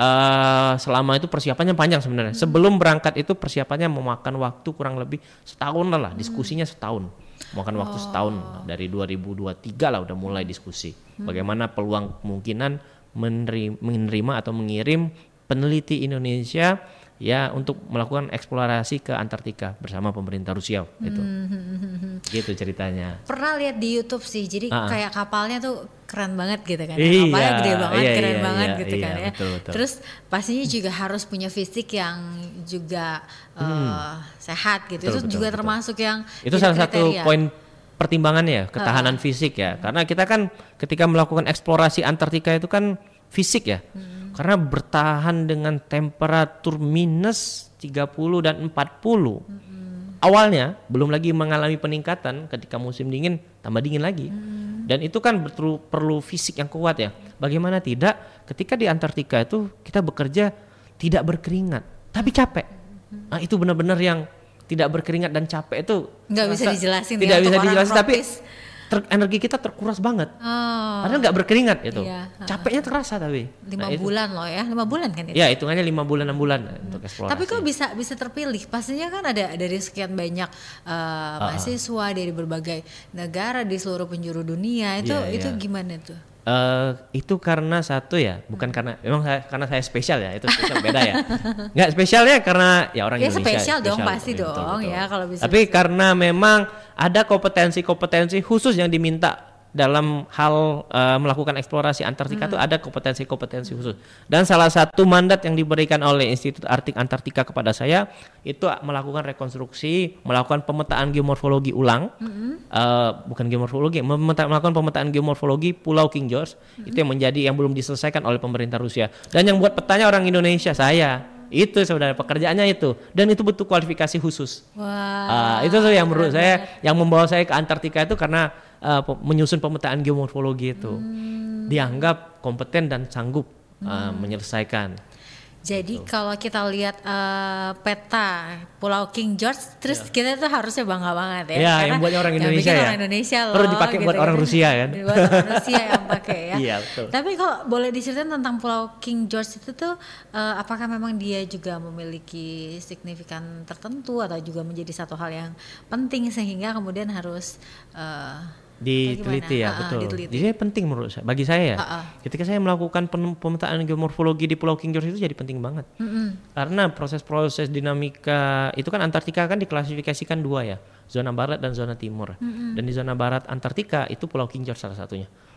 Uh, selama itu persiapannya panjang sebenarnya. Hmm. Sebelum berangkat itu persiapannya memakan waktu kurang lebih setahun lah, hmm. diskusinya setahun. Makan waktu oh. setahun, dari dua ribu dua puluh tiga lah udah mulai diskusi. Hmm. Bagaimana peluang kemungkinan menerima, menerima atau mengirim peneliti Indonesia ya untuk melakukan eksplorasi ke Antartika bersama pemerintah Rusia gitu. Hmm. Gitu ceritanya. Pernah lihat di YouTube sih. Jadi uh-uh. kayak kapalnya tuh keren banget gitu kan. Iya, kapalnya gede banget, iya, keren iya, banget iya, gitu iya, kan ya. Betul, betul. Terus pastinya juga harus punya fisik yang juga uh, hmm. sehat gitu. Betul, itu betul, juga betul. termasuk yang itu salah kriteria. satu poin pertimbangannya, ketahanan uh-uh. fisik ya. Karena kita kan ketika melakukan eksplorasi Antartika itu kan fisik ya. Hmm. Karena bertahan dengan temperatur minus tiga puluh dan empat puluh. Hmm. Awalnya belum lagi mengalami peningkatan, ketika musim dingin tambah dingin lagi. Hmm. Dan itu kan perlu, perlu fisik yang kuat ya. Bagaimana tidak ketika di Antartika itu kita bekerja tidak berkeringat, tapi capek. Nah, itu benar-benar yang tidak berkeringat dan capek itu nggak bisa dijelasin. Tidak ya, bisa dijelasin, tapi ter, energi kita terkuras banget. Oh. Padahal nggak berkeringat itu. Iya. Capeknya terasa tapi. Lima nah, bulan loh ya, lima bulan kan itu. Ya, hitungannya lima bulan enam bulan hmm. untuk eksplorasi. Tapi kok bisa bisa terpilih? Pastinya kan ada dari sekian banyak uh, uh-uh. mahasiswa dari berbagai negara di seluruh penjuru dunia. Itu yeah, itu yeah. gimana tuh? Uh, itu karena satu ya, bukan hmm. karena memang saya, karena saya spesial ya, itu spesial beda ya. Nggak spesialnya karena ya orang ya, Indonesia. Spesial dong, spesial, pasti ya, dong betul, betul. ya kalau bisa. Tapi bisa. Karena memang ada kompetensi-kompetensi khusus yang diminta dalam hal uh, melakukan eksplorasi Antartika itu hmm. ada kompetensi-kompetensi khusus. Dan salah satu mandat yang diberikan oleh Institut Arktik Antartika kepada saya itu melakukan rekonstruksi, melakukan pemetaan geomorfologi ulang, hmm. uh, bukan geomorfologi, memeta- melakukan pemetaan geomorfologi Pulau King George, hmm. itu yang menjadi yang belum diselesaikan oleh pemerintah Rusia. Dan yang buat petanya orang Indonesia, saya. Itu sebenarnya pekerjaannya itu, dan itu butuh kualifikasi khusus. Wah, uh, itu tuh yang menurut saya yang membawa saya ke Antartika itu karena uh, menyusun pemetaan geomorfologi itu hmm. dianggap kompeten dan sanggup uh, hmm. menyelesaikan. Jadi gitu. Kalau kita lihat uh, peta Pulau King George, terus yeah. kita tuh harusnya bangga banget ya. Iya, yang buatnya orang Indonesia ya. Orang Indonesia loh. Terus dipakai gitu, buat orang Rusia kan. Buat orang Rusia yang pakai ya. Iya, betul. Tapi kalau boleh diceritain tentang Pulau King George itu tuh, uh, apakah memang dia juga memiliki signifikan tertentu atau juga menjadi satu hal yang penting sehingga kemudian harus uh, diteliti ya, ha, betul. Diteliti. Jadi penting menurut saya, bagi saya ya. Ha, ha. Ketika saya melakukan pemetaan geomorfologi di Pulau King George itu jadi penting banget. Mm-hmm. Karena proses-proses dinamika itu kan Antartika kan diklasifikasikan dua ya, zona barat dan zona timur. Mm-hmm. Dan di zona barat Antartika itu Pulau King George salah satunya.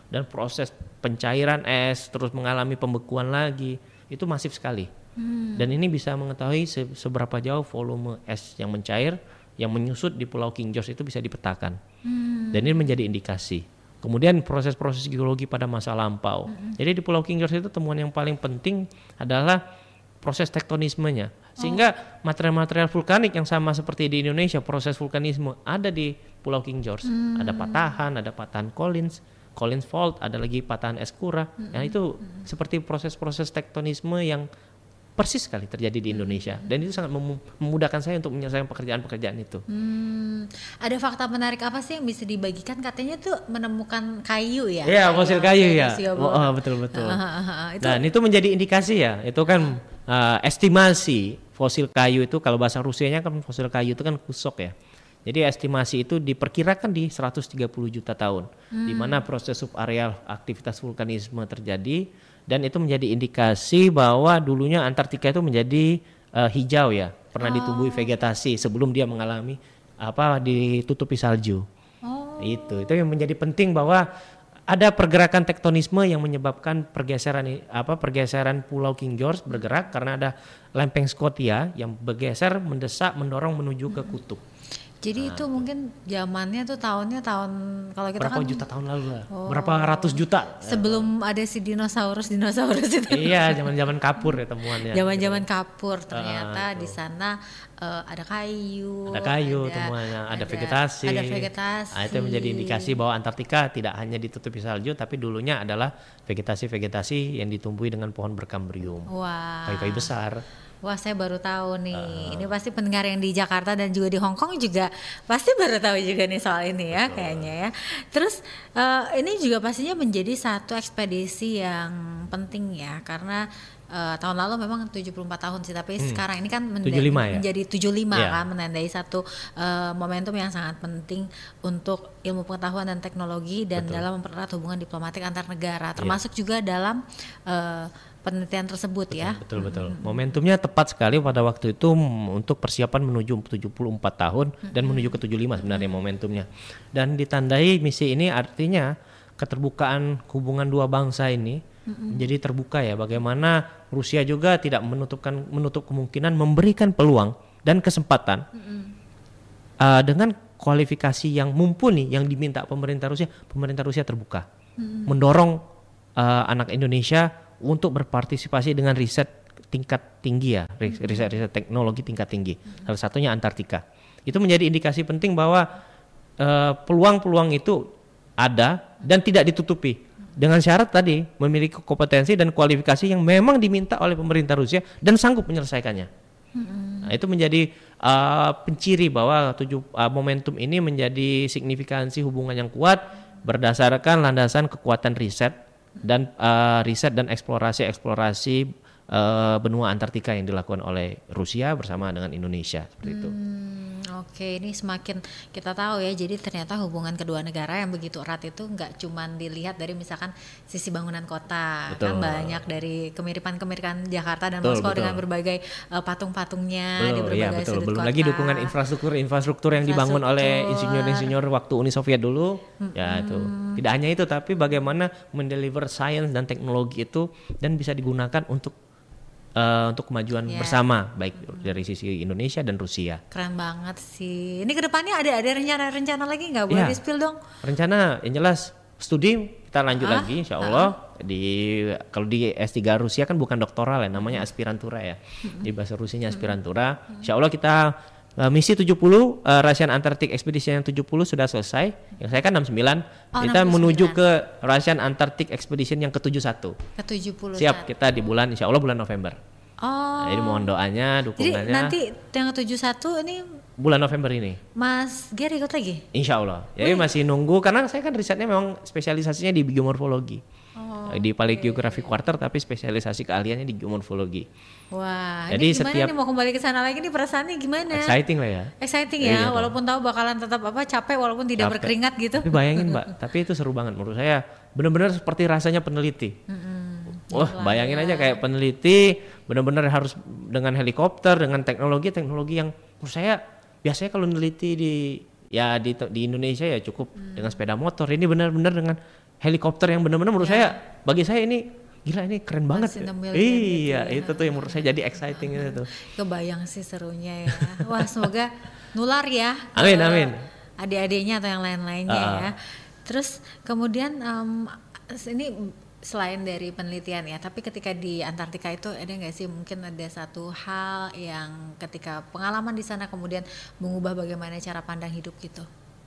dan proses pencairan es terus mengalami pembekuan lagi itu masif sekali. Hmm. Dan ini bisa mengetahui se- seberapa jauh volume es yang mencair yang menyusut di Pulau King George itu bisa dipetakan. Hmm. Dan ini menjadi indikasi. Kemudian proses-proses geologi pada masa lampau. Hmm. Jadi di Pulau King George itu temuan yang paling penting adalah proses tektonismenya. Sehingga oh. material-material vulkanik yang sama seperti di Indonesia, proses vulkanisme ada di Pulau King George. Hmm. Ada patahan, ada patahan Collins, Collins Fault, ada lagi patahan Eskura. Hmm. Nah itu hmm. seperti proses-proses tektonisme yang persis sekali terjadi di Indonesia. Dan itu sangat mem- memudahkan saya untuk menyelesaikan pekerjaan-pekerjaan itu. Hmm. Ada fakta menarik apa sih yang bisa dibagikan? Katanya tuh menemukan kayu ya? Iya, fosil kayu ya. Oh, oh, betul-betul. itu... Dan itu menjadi indikasi ya. Itu kan uh, estimasi fosil kayu itu, kalau bahasa Rusianya kan fosil kayu itu kan kusok ya. Jadi estimasi itu diperkirakan di seratus tiga puluh juta tahun, hmm. di mana proses subareal aktivitas vulkanisme terjadi, dan itu menjadi indikasi bahwa dulunya Antartika itu menjadi uh, hijau ya, pernah oh. ditumbuhi vegetasi sebelum dia mengalami apa ditutupi salju. Oh. Itu itu yang menjadi penting bahwa ada pergerakan tektonisme yang menyebabkan pergeseran apa pergeseran Pulau King George bergerak karena ada lempeng Scotia yang bergeser, mendesak, mendorong menuju ke kutub. Jadi nah, itu mungkin zamannya tuh tahunnya tahun kalau kita berapa kan berapa juta tahun lalu lah. Oh, berapa ratus juta. Sebelum ada si dinosaurus dinosaurus itu. Iya, zaman-zaman kapur ya temuannya. Zaman-zaman kapur ternyata uh, di sana uh, ada kayu. Ada kayu ada, temuannya, ada, ada vegetasi. Ada vegetasi. Nah, itu menjadi indikasi bahwa Antartika tidak hanya ditutupi salju tapi dulunya adalah vegetasi-vegetasi yang ditumbuhi dengan pohon berkambrium. Wah. Kayu-kayu besar. Wah, saya baru tahu nih. Uh, ini pasti pendengar yang di Jakarta dan juga di Hong Kong juga pasti baru tahu juga nih soal ini ya, betul. Kayaknya ya. Terus uh, ini juga pastinya menjadi satu ekspedisi yang penting ya, karena uh, tahun lalu memang tujuh puluh empat tahun sih, tapi hmm. sekarang ini kan menda- tujuh puluh lima ya? menjadi tujuh puluh lima yeah. kan, menandai satu uh, momentum yang sangat penting untuk ilmu pengetahuan dan teknologi dan betul. Dalam mempererat hubungan diplomatik antar negara, termasuk yeah. juga dalam uh, penelitian tersebut betul, ya. Betul betul. Hmm. Momentumnya tepat sekali pada waktu itu untuk persiapan menuju tujuh puluh empat tahun hmm. dan menuju ke tujuh puluh lima sebenarnya hmm. momentumnya. Dan ditandai misi ini artinya keterbukaan hubungan dua bangsa ini hmm. menjadi terbuka ya. Bagaimana Rusia juga tidak menutupkan menutup kemungkinan memberikan peluang dan kesempatan hmm. uh, dengan kualifikasi yang mumpuni yang diminta pemerintah Rusia. Pemerintah Rusia terbuka hmm. mendorong uh, anak Indonesia untuk berpartisipasi dengan riset tingkat tinggi ya, riset-riset teknologi tingkat tinggi. Salah satunya Antartika. Itu menjadi indikasi penting bahwa uh, peluang-peluang itu ada dan tidak ditutupi. Dengan syarat tadi memiliki kompetensi dan kualifikasi yang memang diminta oleh pemerintah Rusia dan sanggup menyelesaikannya. Nah, itu menjadi uh, penciri bahwa tujuh, uh, momentum ini menjadi signifikansi hubungan yang kuat berdasarkan landasan kekuatan riset dan uh, riset dan eksplorasi-eksplorasi uh, benua Antartika yang dilakukan oleh Rusia bersama dengan Indonesia seperti itu. Hmm, Oke, ini semakin kita tahu ya. Jadi ternyata hubungan kedua negara yang begitu erat itu nggak cuma dilihat dari misalkan sisi bangunan kota, betul. Kan banyak dari kemiripan-kemiripan Jakarta dan Moskow dengan berbagai uh, patung-patungnya betul, di berbagai ya, betul. sudut Belum kota. Lagi dukungan infrastruktur-infrastruktur yang dibangun oleh insinyur-insinyur waktu Uni Soviet dulu, hmm. ya itu. Tidak hanya itu, tapi bagaimana mendeliver sains dan teknologi itu dan bisa digunakan untuk uh, untuk kemajuan yeah. bersama, baik hmm. dari sisi Indonesia dan Rusia. Keren banget sih. Ini kedepannya ada ada rencana-rencana lagi nggak? Boleh yeah. di-spill dong? Rencana yang jelas studi kita lanjut ah? lagi, Insya Allah. Ah? Di kalau di S tiga Rusia kan bukan doktoral ya, namanya aspirantura ya. Hmm. Di bahasa Rusianya aspirantura. Hmm. Insya Allah kita Uh, misi tujuh puluh uh, Russian Antarctic Expedition yang tujuh puluh sudah selesai. Yang saya kan enam puluh sembilan. Oh, kita enam puluh sembilan. Menuju ke Russian Antarctic Expedition yang ke tujuh puluh satu. Ke tujuh puluh. Siap, kita di bulan Insya Allah bulan November. Oh. Nah, jadi mohon doanya, dukungannya. Jadi nanti yang ke tujuh puluh satu ini bulan November ini. Mas Gary ikut lagi? Insya Allah. Jadi Wih. masih nunggu karena saya kan risetnya memang spesialisasinya di geomorfologi. Oh, di paleogeografi okay. quarter tapi spesialisasi keahliannya di geomorfologi. Wah, jadi ini gimana setiap nih mau kembali ke sana lagi nih perasaannya gimana? Exciting lah ya. Exciting ya, iya, walaupun tahu bakalan tetap apa capek walaupun tidak capek. berkeringat gitu. Tapi bayangin Mbak, tapi itu seru banget menurut saya. Benar-benar seperti rasanya peneliti. Mm-hmm. Wah, Gila, bayangin ya. aja kayak peneliti benar-benar harus dengan helikopter, dengan teknologi-teknologi yang menurut saya biasanya kalau meneliti di ya di di Indonesia ya cukup hmm. dengan sepeda motor. Ini benar-benar dengan helikopter yang benar-benar menurut Ya. saya, bagi saya ini gila, ini keren banget. Masih enam miliar Iya, gitu ya. itu tuh yang menurut saya jadi exciting itu tuh. Kebayang sih serunya ya. Wah, semoga nular ya. Amin, ke amin. Adik-adiknya atau yang lain-lainnya Ah. ya. Terus kemudian em, ini selain dari penelitian ya, tapi ketika di Antartika itu ada nggak sih mungkin ada satu hal yang ketika pengalaman di sana kemudian mengubah bagaimana cara pandang hidup gitu?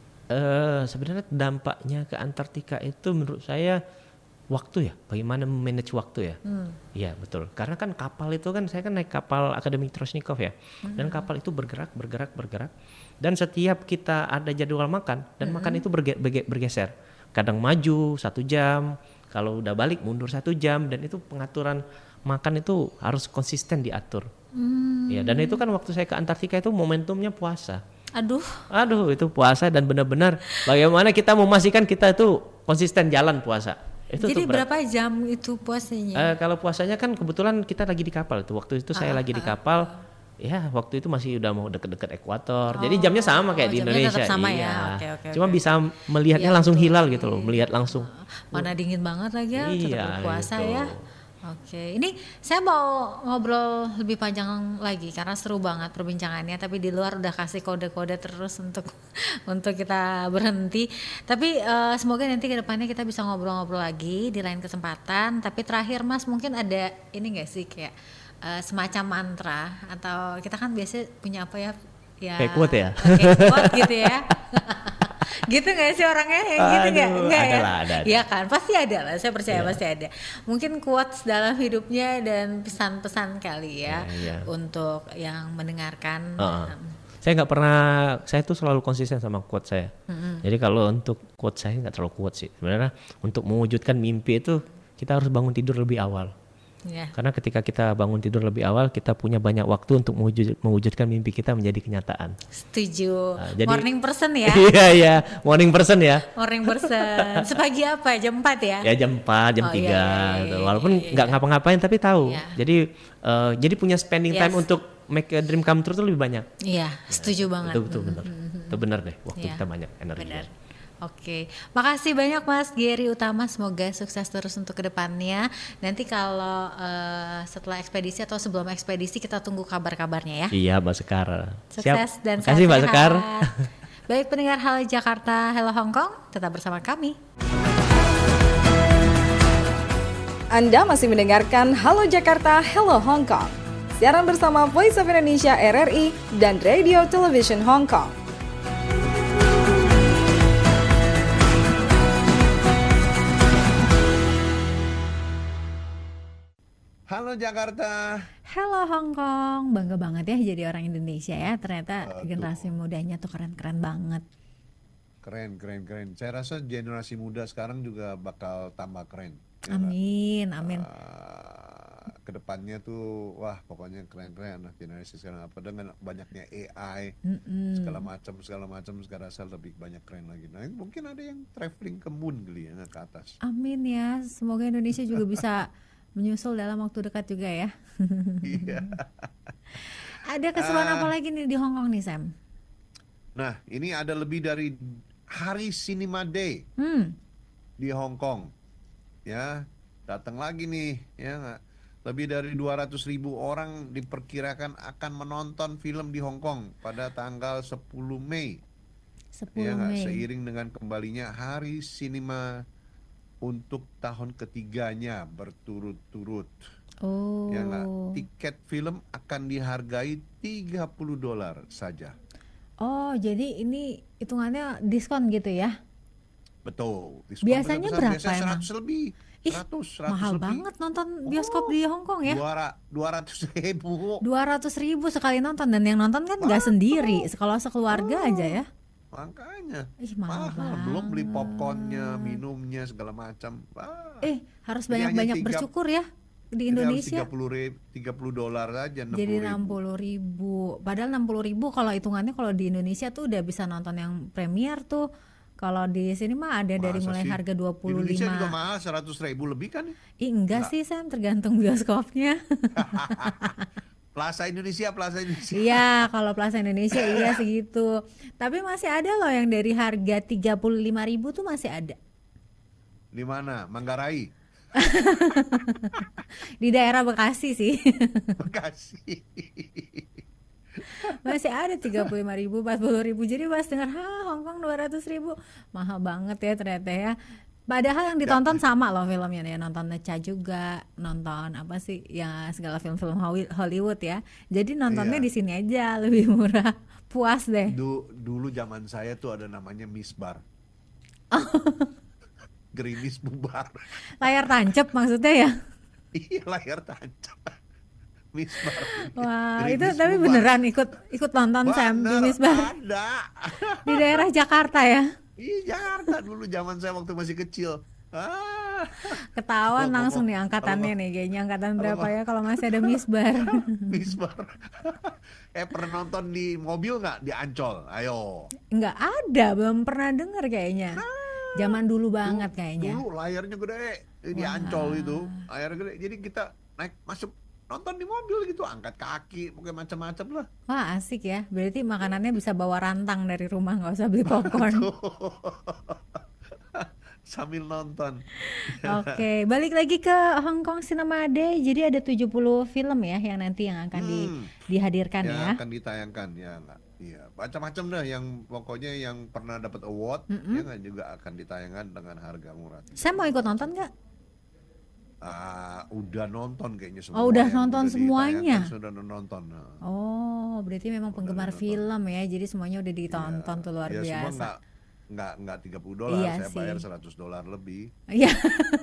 Eh, sebenarnya dampaknya ke Antartika itu menurut saya waktu ya, bagaimana manage waktu ya. Hmm. Iya betul, karena kan kapal itu kan, saya kan naik kapal Akademi Trosnikov ya, Hmm. dan kapal itu bergerak, bergerak, bergerak, dan setiap kita ada jadwal makan, dan Hmm. makan itu berge- berge- bergeser, kadang maju satu jam, kalau udah balik mundur satu jam, dan itu pengaturan makan itu harus konsisten diatur. Hmm. Ya, dan itu kan waktu saya ke Antartika itu momentumnya puasa. Aduh. Aduh, itu puasa dan benar-benar bagaimana kita memastikan kita itu konsisten jalan puasa. Itu Jadi tuh berat. berapa jam itu puasanya? Eh, kalau puasanya kan kebetulan kita lagi di kapal itu. Waktu itu saya Ah, lagi di ah, kapal. Ya, waktu itu masih udah mau deket-deket ekuator. Jadi jamnya sama kayak oh, di jamnya Indonesia. tetap sama ya. Iya. Oke, oke, Cuma oke. bisa melihatnya Iya, langsung betul hilal sih. gitu loh, melihat langsung. Mana dingin banget lagi ya, Iya, tetap berpuasa itu. ya. Oke, ini saya mau ngobrol lebih panjang lagi karena seru banget perbincangannya. Tapi di luar udah kasih kode-kode terus untuk untuk kita berhenti. Tapi eh, semoga nanti ke depannya kita bisa ngobrol-ngobrol lagi di lain kesempatan. Tapi terakhir Mas, mungkin ada ini nggak sih kayak eh, semacam mantra atau kita kan biasa punya apa ya? Ya Kayak quote ya? Kayak quote gitu ya. Gitu nggak sih orangnya yang gitu nggak? Aduh, Nggak ada ya? lah, ada, ada. Iya kan, pasti ada lah. Saya percaya Iya. pasti ada. Mungkin quotes dalam hidupnya dan pesan-pesan kali ya Iya, iya. untuk yang mendengarkan. Heeh. Saya nggak pernah, saya tuh selalu konsisten sama quote saya. Mm-mm. Jadi kalau untuk quote saya nggak terlalu quote sih. Sebenarnya untuk mewujudkan mimpi itu kita harus bangun tidur lebih awal. Ya. Karena ketika kita bangun tidur lebih awal, kita punya banyak waktu untuk mewujud, mewujudkan mimpi kita menjadi kenyataan. Setuju. Nah, jadi- Morning person ya. Iya iya, morning person ya. Morning person. Sepagi apa? Jam empat ya? Ya jam empat, jam Oh, iya, tiga, iya, iya, gitu. iya, Walaupun iya, nggak iya. ngapa-ngapain tapi tahu. Iya. Jadi eh, jadi punya spending time Yes. untuk make a dream come true itu lebih banyak. Iya, setuju banget. Itu betul benar. Itu benar deh. Waktu Iya. kita banyak energi. Benar. Oke, makasih banyak Mas Gary Utama. Semoga sukses terus untuk kedepannya. Nanti kalau eh, setelah ekspedisi atau sebelum ekspedisi kita tunggu kabar-kabarnya ya. Iya, Mbak Sekar. Sukses dan Terima kasih, Mbak sehat-sehat. Sekar. Baik pendengar Halo Jakarta, Hello Hong Kong, tetap bersama kami. Anda masih mendengarkan Halo Jakarta, Hello Hong Kong. Siaran bersama Voice of Indonesia R R I dan Radio Television Hong Kong. Halo Jakarta. Hello Hong Kong, bangga banget ya jadi orang Indonesia ya. Ternyata Aduh. generasi mudanya tuh keren-keren banget. Keren, keren, keren. Saya rasa generasi muda sekarang juga bakal tambah keren. Ya nggak? Amin, amin. Ah, kedepannya tuh, wah pokoknya keren-keren lah generasi sekarang. Apa dengan banyaknya A I, Mm-mm. segala macam, segala macam. Sekarang rasa lebih banyak keren lagi. Nah mungkin ada yang traveling ke moon kali ya, ke atas. Amin ya, semoga Indonesia juga bisa menyusul dalam waktu dekat juga ya. Iya. Ada keseruan Ah. apa lagi nih di Hong Kong nih Sam? Nah ini ada lebih dari Hari Cinema Day Hmm. di Hong Kong. Ya, datang lagi nih, ya nggak? Lebih dari dua ratus ribu orang diperkirakan akan menonton film di Hong Kong pada tanggal sepuluh Mei. sepuluh Ya nggak? Mei. Seiring dengan kembalinya Hari Sinema untuk tahun ketiganya berturut-turut. Oh. Ya nggak? Tiket film akan dihargai tiga puluh dolar saja. Oh, jadi ini hitungannya diskon gitu ya? Betul. Diskon Biasanya besar-besar. berapa Biasanya emang? seratus lebih. Ih, seratus, seratus mahal lebih. banget nonton bioskop di Hong Kong ya. dua ratus ribu. dua ratus ribu sekali nonton, dan yang nonton kan nggak sendiri, kalau sekeluarga aja ya. Makanya. Ih, mahal banget. Belum beli popcornnya, minumnya segala macam. Wah. Eh, harus Ini hanya banyak-banyak tiga- bersyukur ya di Ini harus Indonesia. tiga puluh ribu, tiga puluh dolar aja, enam Jadi puluh ribu. enam puluh ribu. Padahal enam puluh ribu kalau hitungannya kalau di Indonesia tuh udah bisa nonton yang premier tuh. Kalau di sini mah ada dari Masa mulai sih? harga dua puluh Indonesia juga lima. mahal seratus ribu lebih kan? Ih, enggak sih Sam, tergantung bioskopnya. Plaza Indonesia, Plaza Indonesia. Iya, kalau Plaza Indonesia iya segitu. Tapi masih ada loh yang dari harga tiga puluh lima ribu tuh masih ada. Di mana? Manggarai. Di daerah Bekasi sih. Bekasi. Masih ada tiga puluh lima ribu, empat puluh ribu. Jadi pas dengar, ha Hongkong dua ratus ribu, mahal banget ya ternyata ya. Padahal yang ditonton sama loh filmnya ya, nonton Neca juga, nonton apa sih ya segala film-film Hollywood ya. Jadi nontonnya Iya. di sini aja lebih murah, puas deh. Du- dulu zaman saya tuh ada namanya Misbar. Gerimis bubar. Layar tancap maksudnya ya. Iya, layar tancap. Misbar. Wah, itu Gerimis tapi bubar. beneran ikut ikut nonton Sam di Bener, Misbar ada. di daerah Jakarta ya. Iya, Jakarta dulu zaman saya waktu masih kecil. Ah. Ketahuan Kalau langsung ngomong- nih angkatannya kalau- nih, kayaknya angkatan kalau berapa ngomong- ya kalau masih ada Misbar. Misbar. Eh, pernah nonton di mobil nggak di Ancol? Ayo. Nggak ada, belum pernah dengar kayaknya. Zaman dulu banget kayaknya. Dulu layarnya gede di Wah. Ancol itu, layar gede. Jadi kita naik masuk nonton di mobil gitu, angkat kaki, pokoknya macam-macam lah. Wah asik ya, berarti makanannya bisa bawa rantang dari rumah, nggak usah beli popcorn. Sambil nonton. Oke, balik lagi ke Hong Kong Cinema Day. Jadi ada tujuh puluh film ya yang nanti yang akan di, Hmm. dihadirkan yang ya. akan ditayangkan ya nggak? Iya, macam-macam dah yang pokoknya yang pernah dapat award Mm-mm. ya nggak, juga akan ditayangkan dengan harga murah. Saya mau ikut nonton nggak? Ah, udah nonton kayaknya semua. Oh, udah yang nonton semuanya? ditayangkan, Sudah nonton. Nah. Oh, berarti memang penggemar film ya. Jadi semuanya udah ditonton tuh luar Ya semua biasa. nggak nggak nggak tiga puluh dolar, Iya saya sih. bayar seratus dolar lebih. Iya.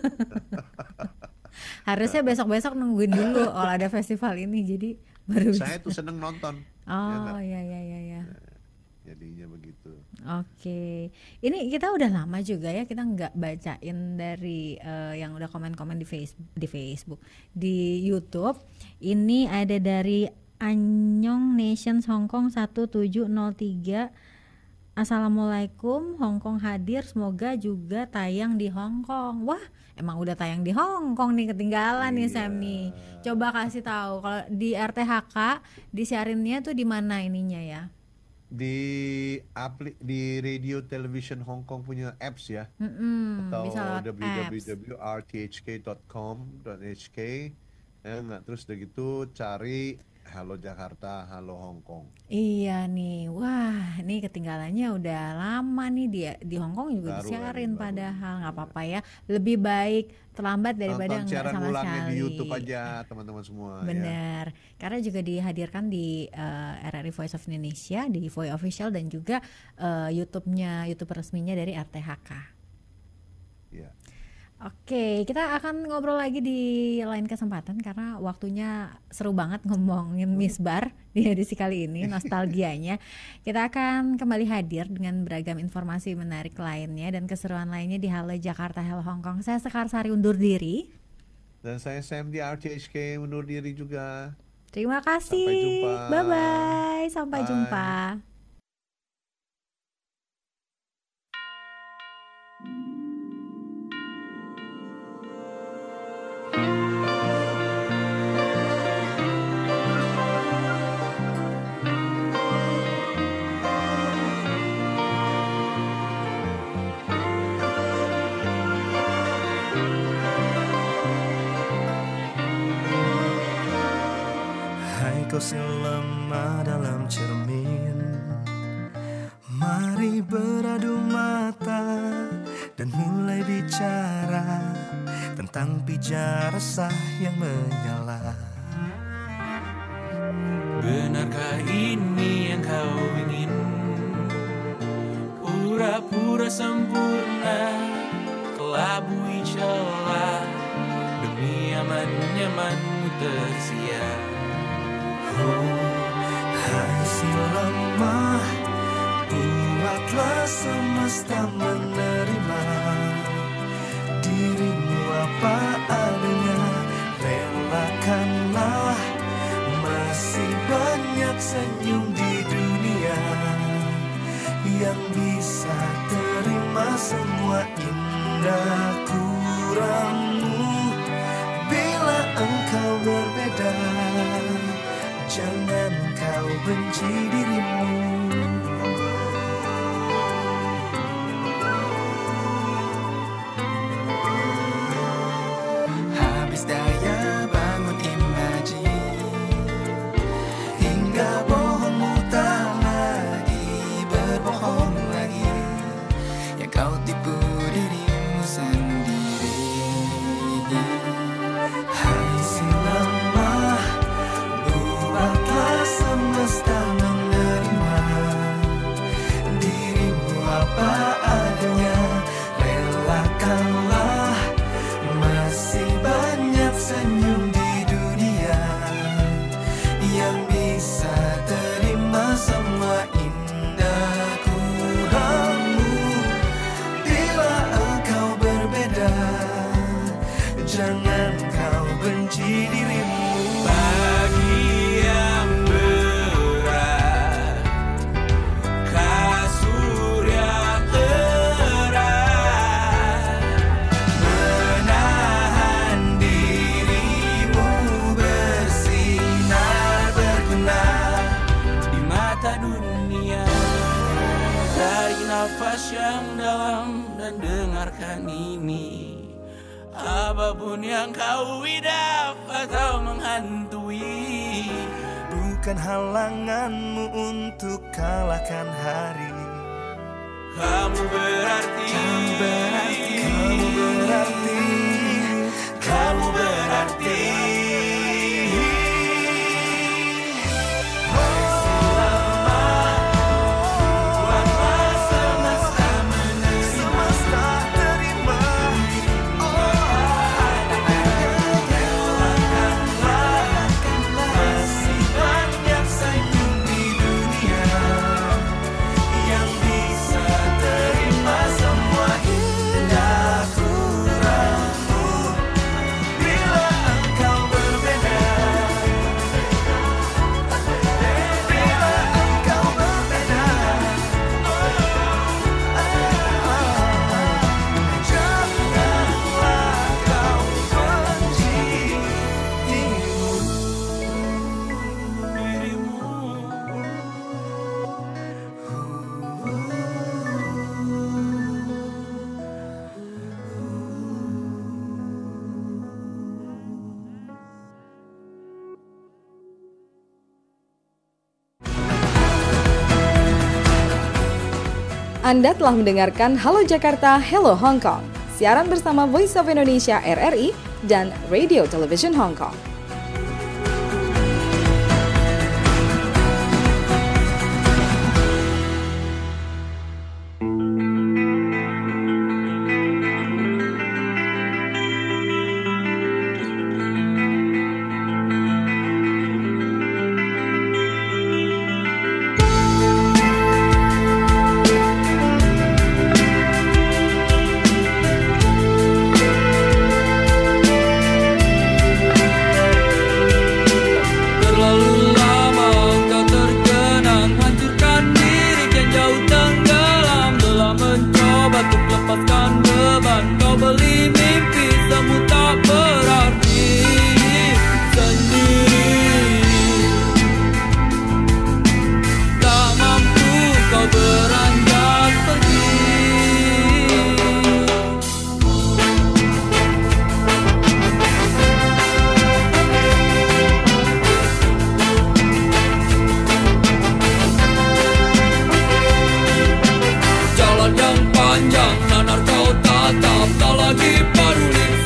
Harusnya besok-besok nungguin dulu kalau ada festival ini, jadi baru bisa. Saya tuh seneng nonton. Ya Oh, nggak? iya iya iya ya. Jadinya begitu. Oke, ini kita udah lama juga ya kita nggak bacain dari eh, yang udah komen-komen di Facebook, di Facebook, di YouTube. Ini ada dari Anyong Nations Hong Kong satu tujuh nol tiga. Assalamualaikum, Hong Kong hadir, semoga juga tayang di Hong Kong. Wah, emang udah tayang di Hong Kong nih, ketinggalan nih Sam nih. Coba kasih tahu kalau di R T H K disiarinnya tuh di mana ininya ya? Di apli di Radio Television Hong Kong punya apps ya. Mm-mm, Atau bisa lewat w w w dot r t h k dot com dot h k. Ya nggak, terus udah gitu cari Halo Jakarta, Halo Hong Kong. Iya nih, wah ini ketinggalannya udah lama nih, dia di Hong Kong juga Baru, disiarin padahal nggak apa-apa ya, lebih baik terlambat daripada Nonton nggak siaran sama ulangnya sekali. di YouTube aja teman-teman semua. Ya. Bener, karena juga dihadirkan di eh, R R I Voice of Indonesia, di Voice Official dan juga eh, YouTube-nya, YouTube resminya dari R T H K. Ya. Oke, kita akan ngobrol lagi di lain kesempatan karena waktunya seru banget ngomongin Misbar di edisi kali ini, nostalgianya. Kita akan kembali hadir dengan beragam informasi menarik lainnya dan keseruan lainnya di Halo Jakarta, Halo Hong Kong. Saya Sekar Sari undur diri. Dan saya Sam di R T H K undur diri juga. Terima kasih. Sampai jumpa. Bye-bye. Sampai Bye. jumpa. Hai kau si lemah dalam cermin, mari beradu mata dan mulai bicara tentang pijar resah yang menyala. Benarkah ini yang kau ingin? Pura-pura sempurna, kelabui celah demi aman-nyamanmu tersiar. Oh, hai si lemah, buatlah semesta menerima dirimu apa adanya. Relakanlah, masih banyak senyum di dunia yang bisa terima semua indah kurangmu. Bila engkau berbeda, jangan kau benci dirimu. kau tipu dirimu sendiri. Hai si lemah, buatlah semesta menerima dirimu apa adanya. Relakanlah, masih banyak senyum di dunia yang bisa terima semua indah kurangmu. Bila engkau berbeda, jangan kau benci dirimu. Bagi yang berat, kasur yang erat, menahan dirimu bersinar berguna di mata dunia. Tarik nafas yang dalam dan dengarkan ini. Apapun yang kau idap atau menghantui, bukan halanganmu untuk kalahkan hari. Kamu berarti, kamu berarti, kamu berarti, kamu berarti. Anda telah mendengarkan Halo Jakarta, Hello Hong Kong, siaran bersama Voice of Indonesia R R I dan Radio Television Hong Kong. Jalan yang panjang, nanar kau tatap, tak lagi peduli.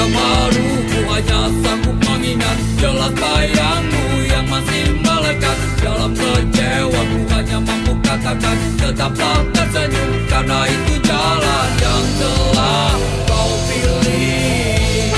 yang baru, ku hanya sanggup mengingat jelas bayangmu yang masih melekat. Dalam kecewa ku hanya mampu katakan tetaplah tersenyum, karena itu jalan yang telah kau pilih.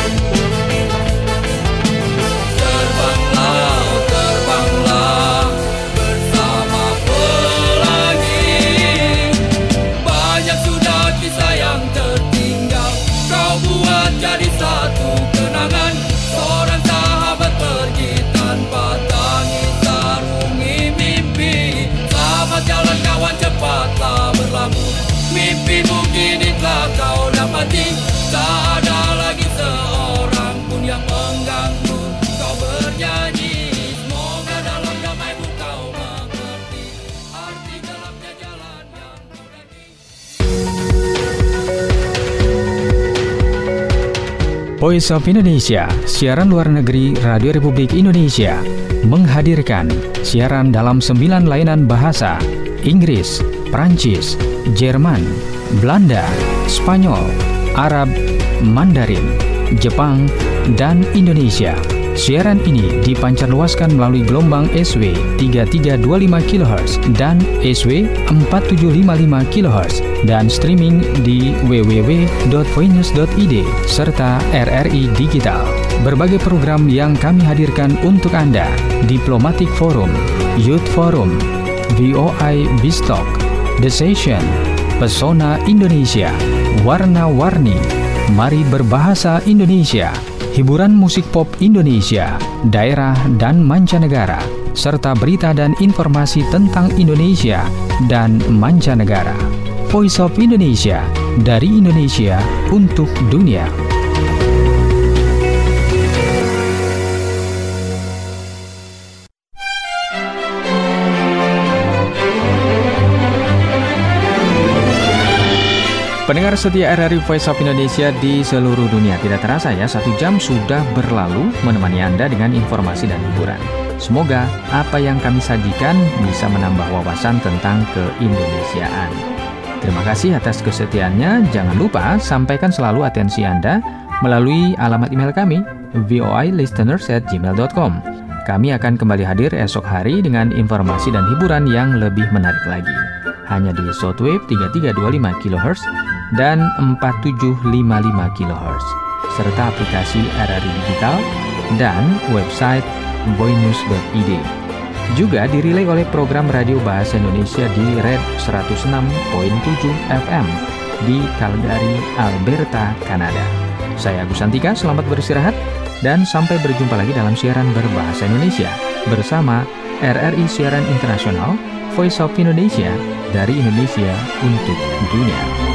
Terbanglah, terbanglah bersama pelangi. Banyak sudah kisah yang tertinggal, kau buat jadi satu kenangan. Seorang sahabat pergi tanpa tangis sarungi mimpi. Selamat jalan kawan, cepatlah berlabuh. Mimpimu kini telah kau dapati. Tak ada lagi seorang pun yang mengganggu kau bernyanyi. Semoga dalam damaimu kau mengerti arti gelapnya jalan yang kau daki. Voice of Indonesia, siaran luar negeri Radio Republik Indonesia, menghadirkan siaran dalam sembilan layanan bahasa: Inggris, Prancis, Jerman, Belanda, Spanyol, Arab, Mandarin, Jepang, dan Indonesia. Siaran ini dipancarluaskan melalui gelombang S W tiga tiga dua lima kilohertz dan S W empat tujuh lima lima kilohertz dan streaming di w w w dot voinews dot i d serta R R I Digital. Berbagai program yang kami hadirkan untuk Anda: Diplomatic Forum, Youth Forum, V O I Bistalk, The Session, Pesona Indonesia, Warna-Warni, Mari Berbahasa Indonesia, hiburan musik pop Indonesia, daerah dan mancanegara, serta berita dan informasi tentang Indonesia dan mancanegara. Voice of Indonesia, dari Indonesia untuk dunia. Pendengar setia R R I Voice of Indonesia di seluruh dunia, tidak terasa ya, satu jam sudah berlalu menemani Anda dengan informasi dan hiburan. Semoga apa yang kami sajikan bisa menambah wawasan tentang keindonesiaan. Terima kasih atas kesetiaannya. Jangan lupa sampaikan selalu atensi Anda melalui alamat email kami v o i listeners at gmail dot com. Kami akan kembali hadir esok hari dengan informasi dan hiburan yang lebih menarik lagi. Hanya di shortwave tiga tiga dua lima kilohertz dan empat tujuh lima lima kilohertz, serta aplikasi R R I Digital dan website voinews dot i d. Juga dirilai oleh program radio bahasa Indonesia di Red seratus enam koma tujuh F M di Calgary, Alberta, Kanada. Saya Agus Santika, selamat beristirahat dan sampai berjumpa lagi dalam siaran berbahasa Indonesia bersama R R I Siaran Internasional Voice of Indonesia, dari Indonesia untuk dunia.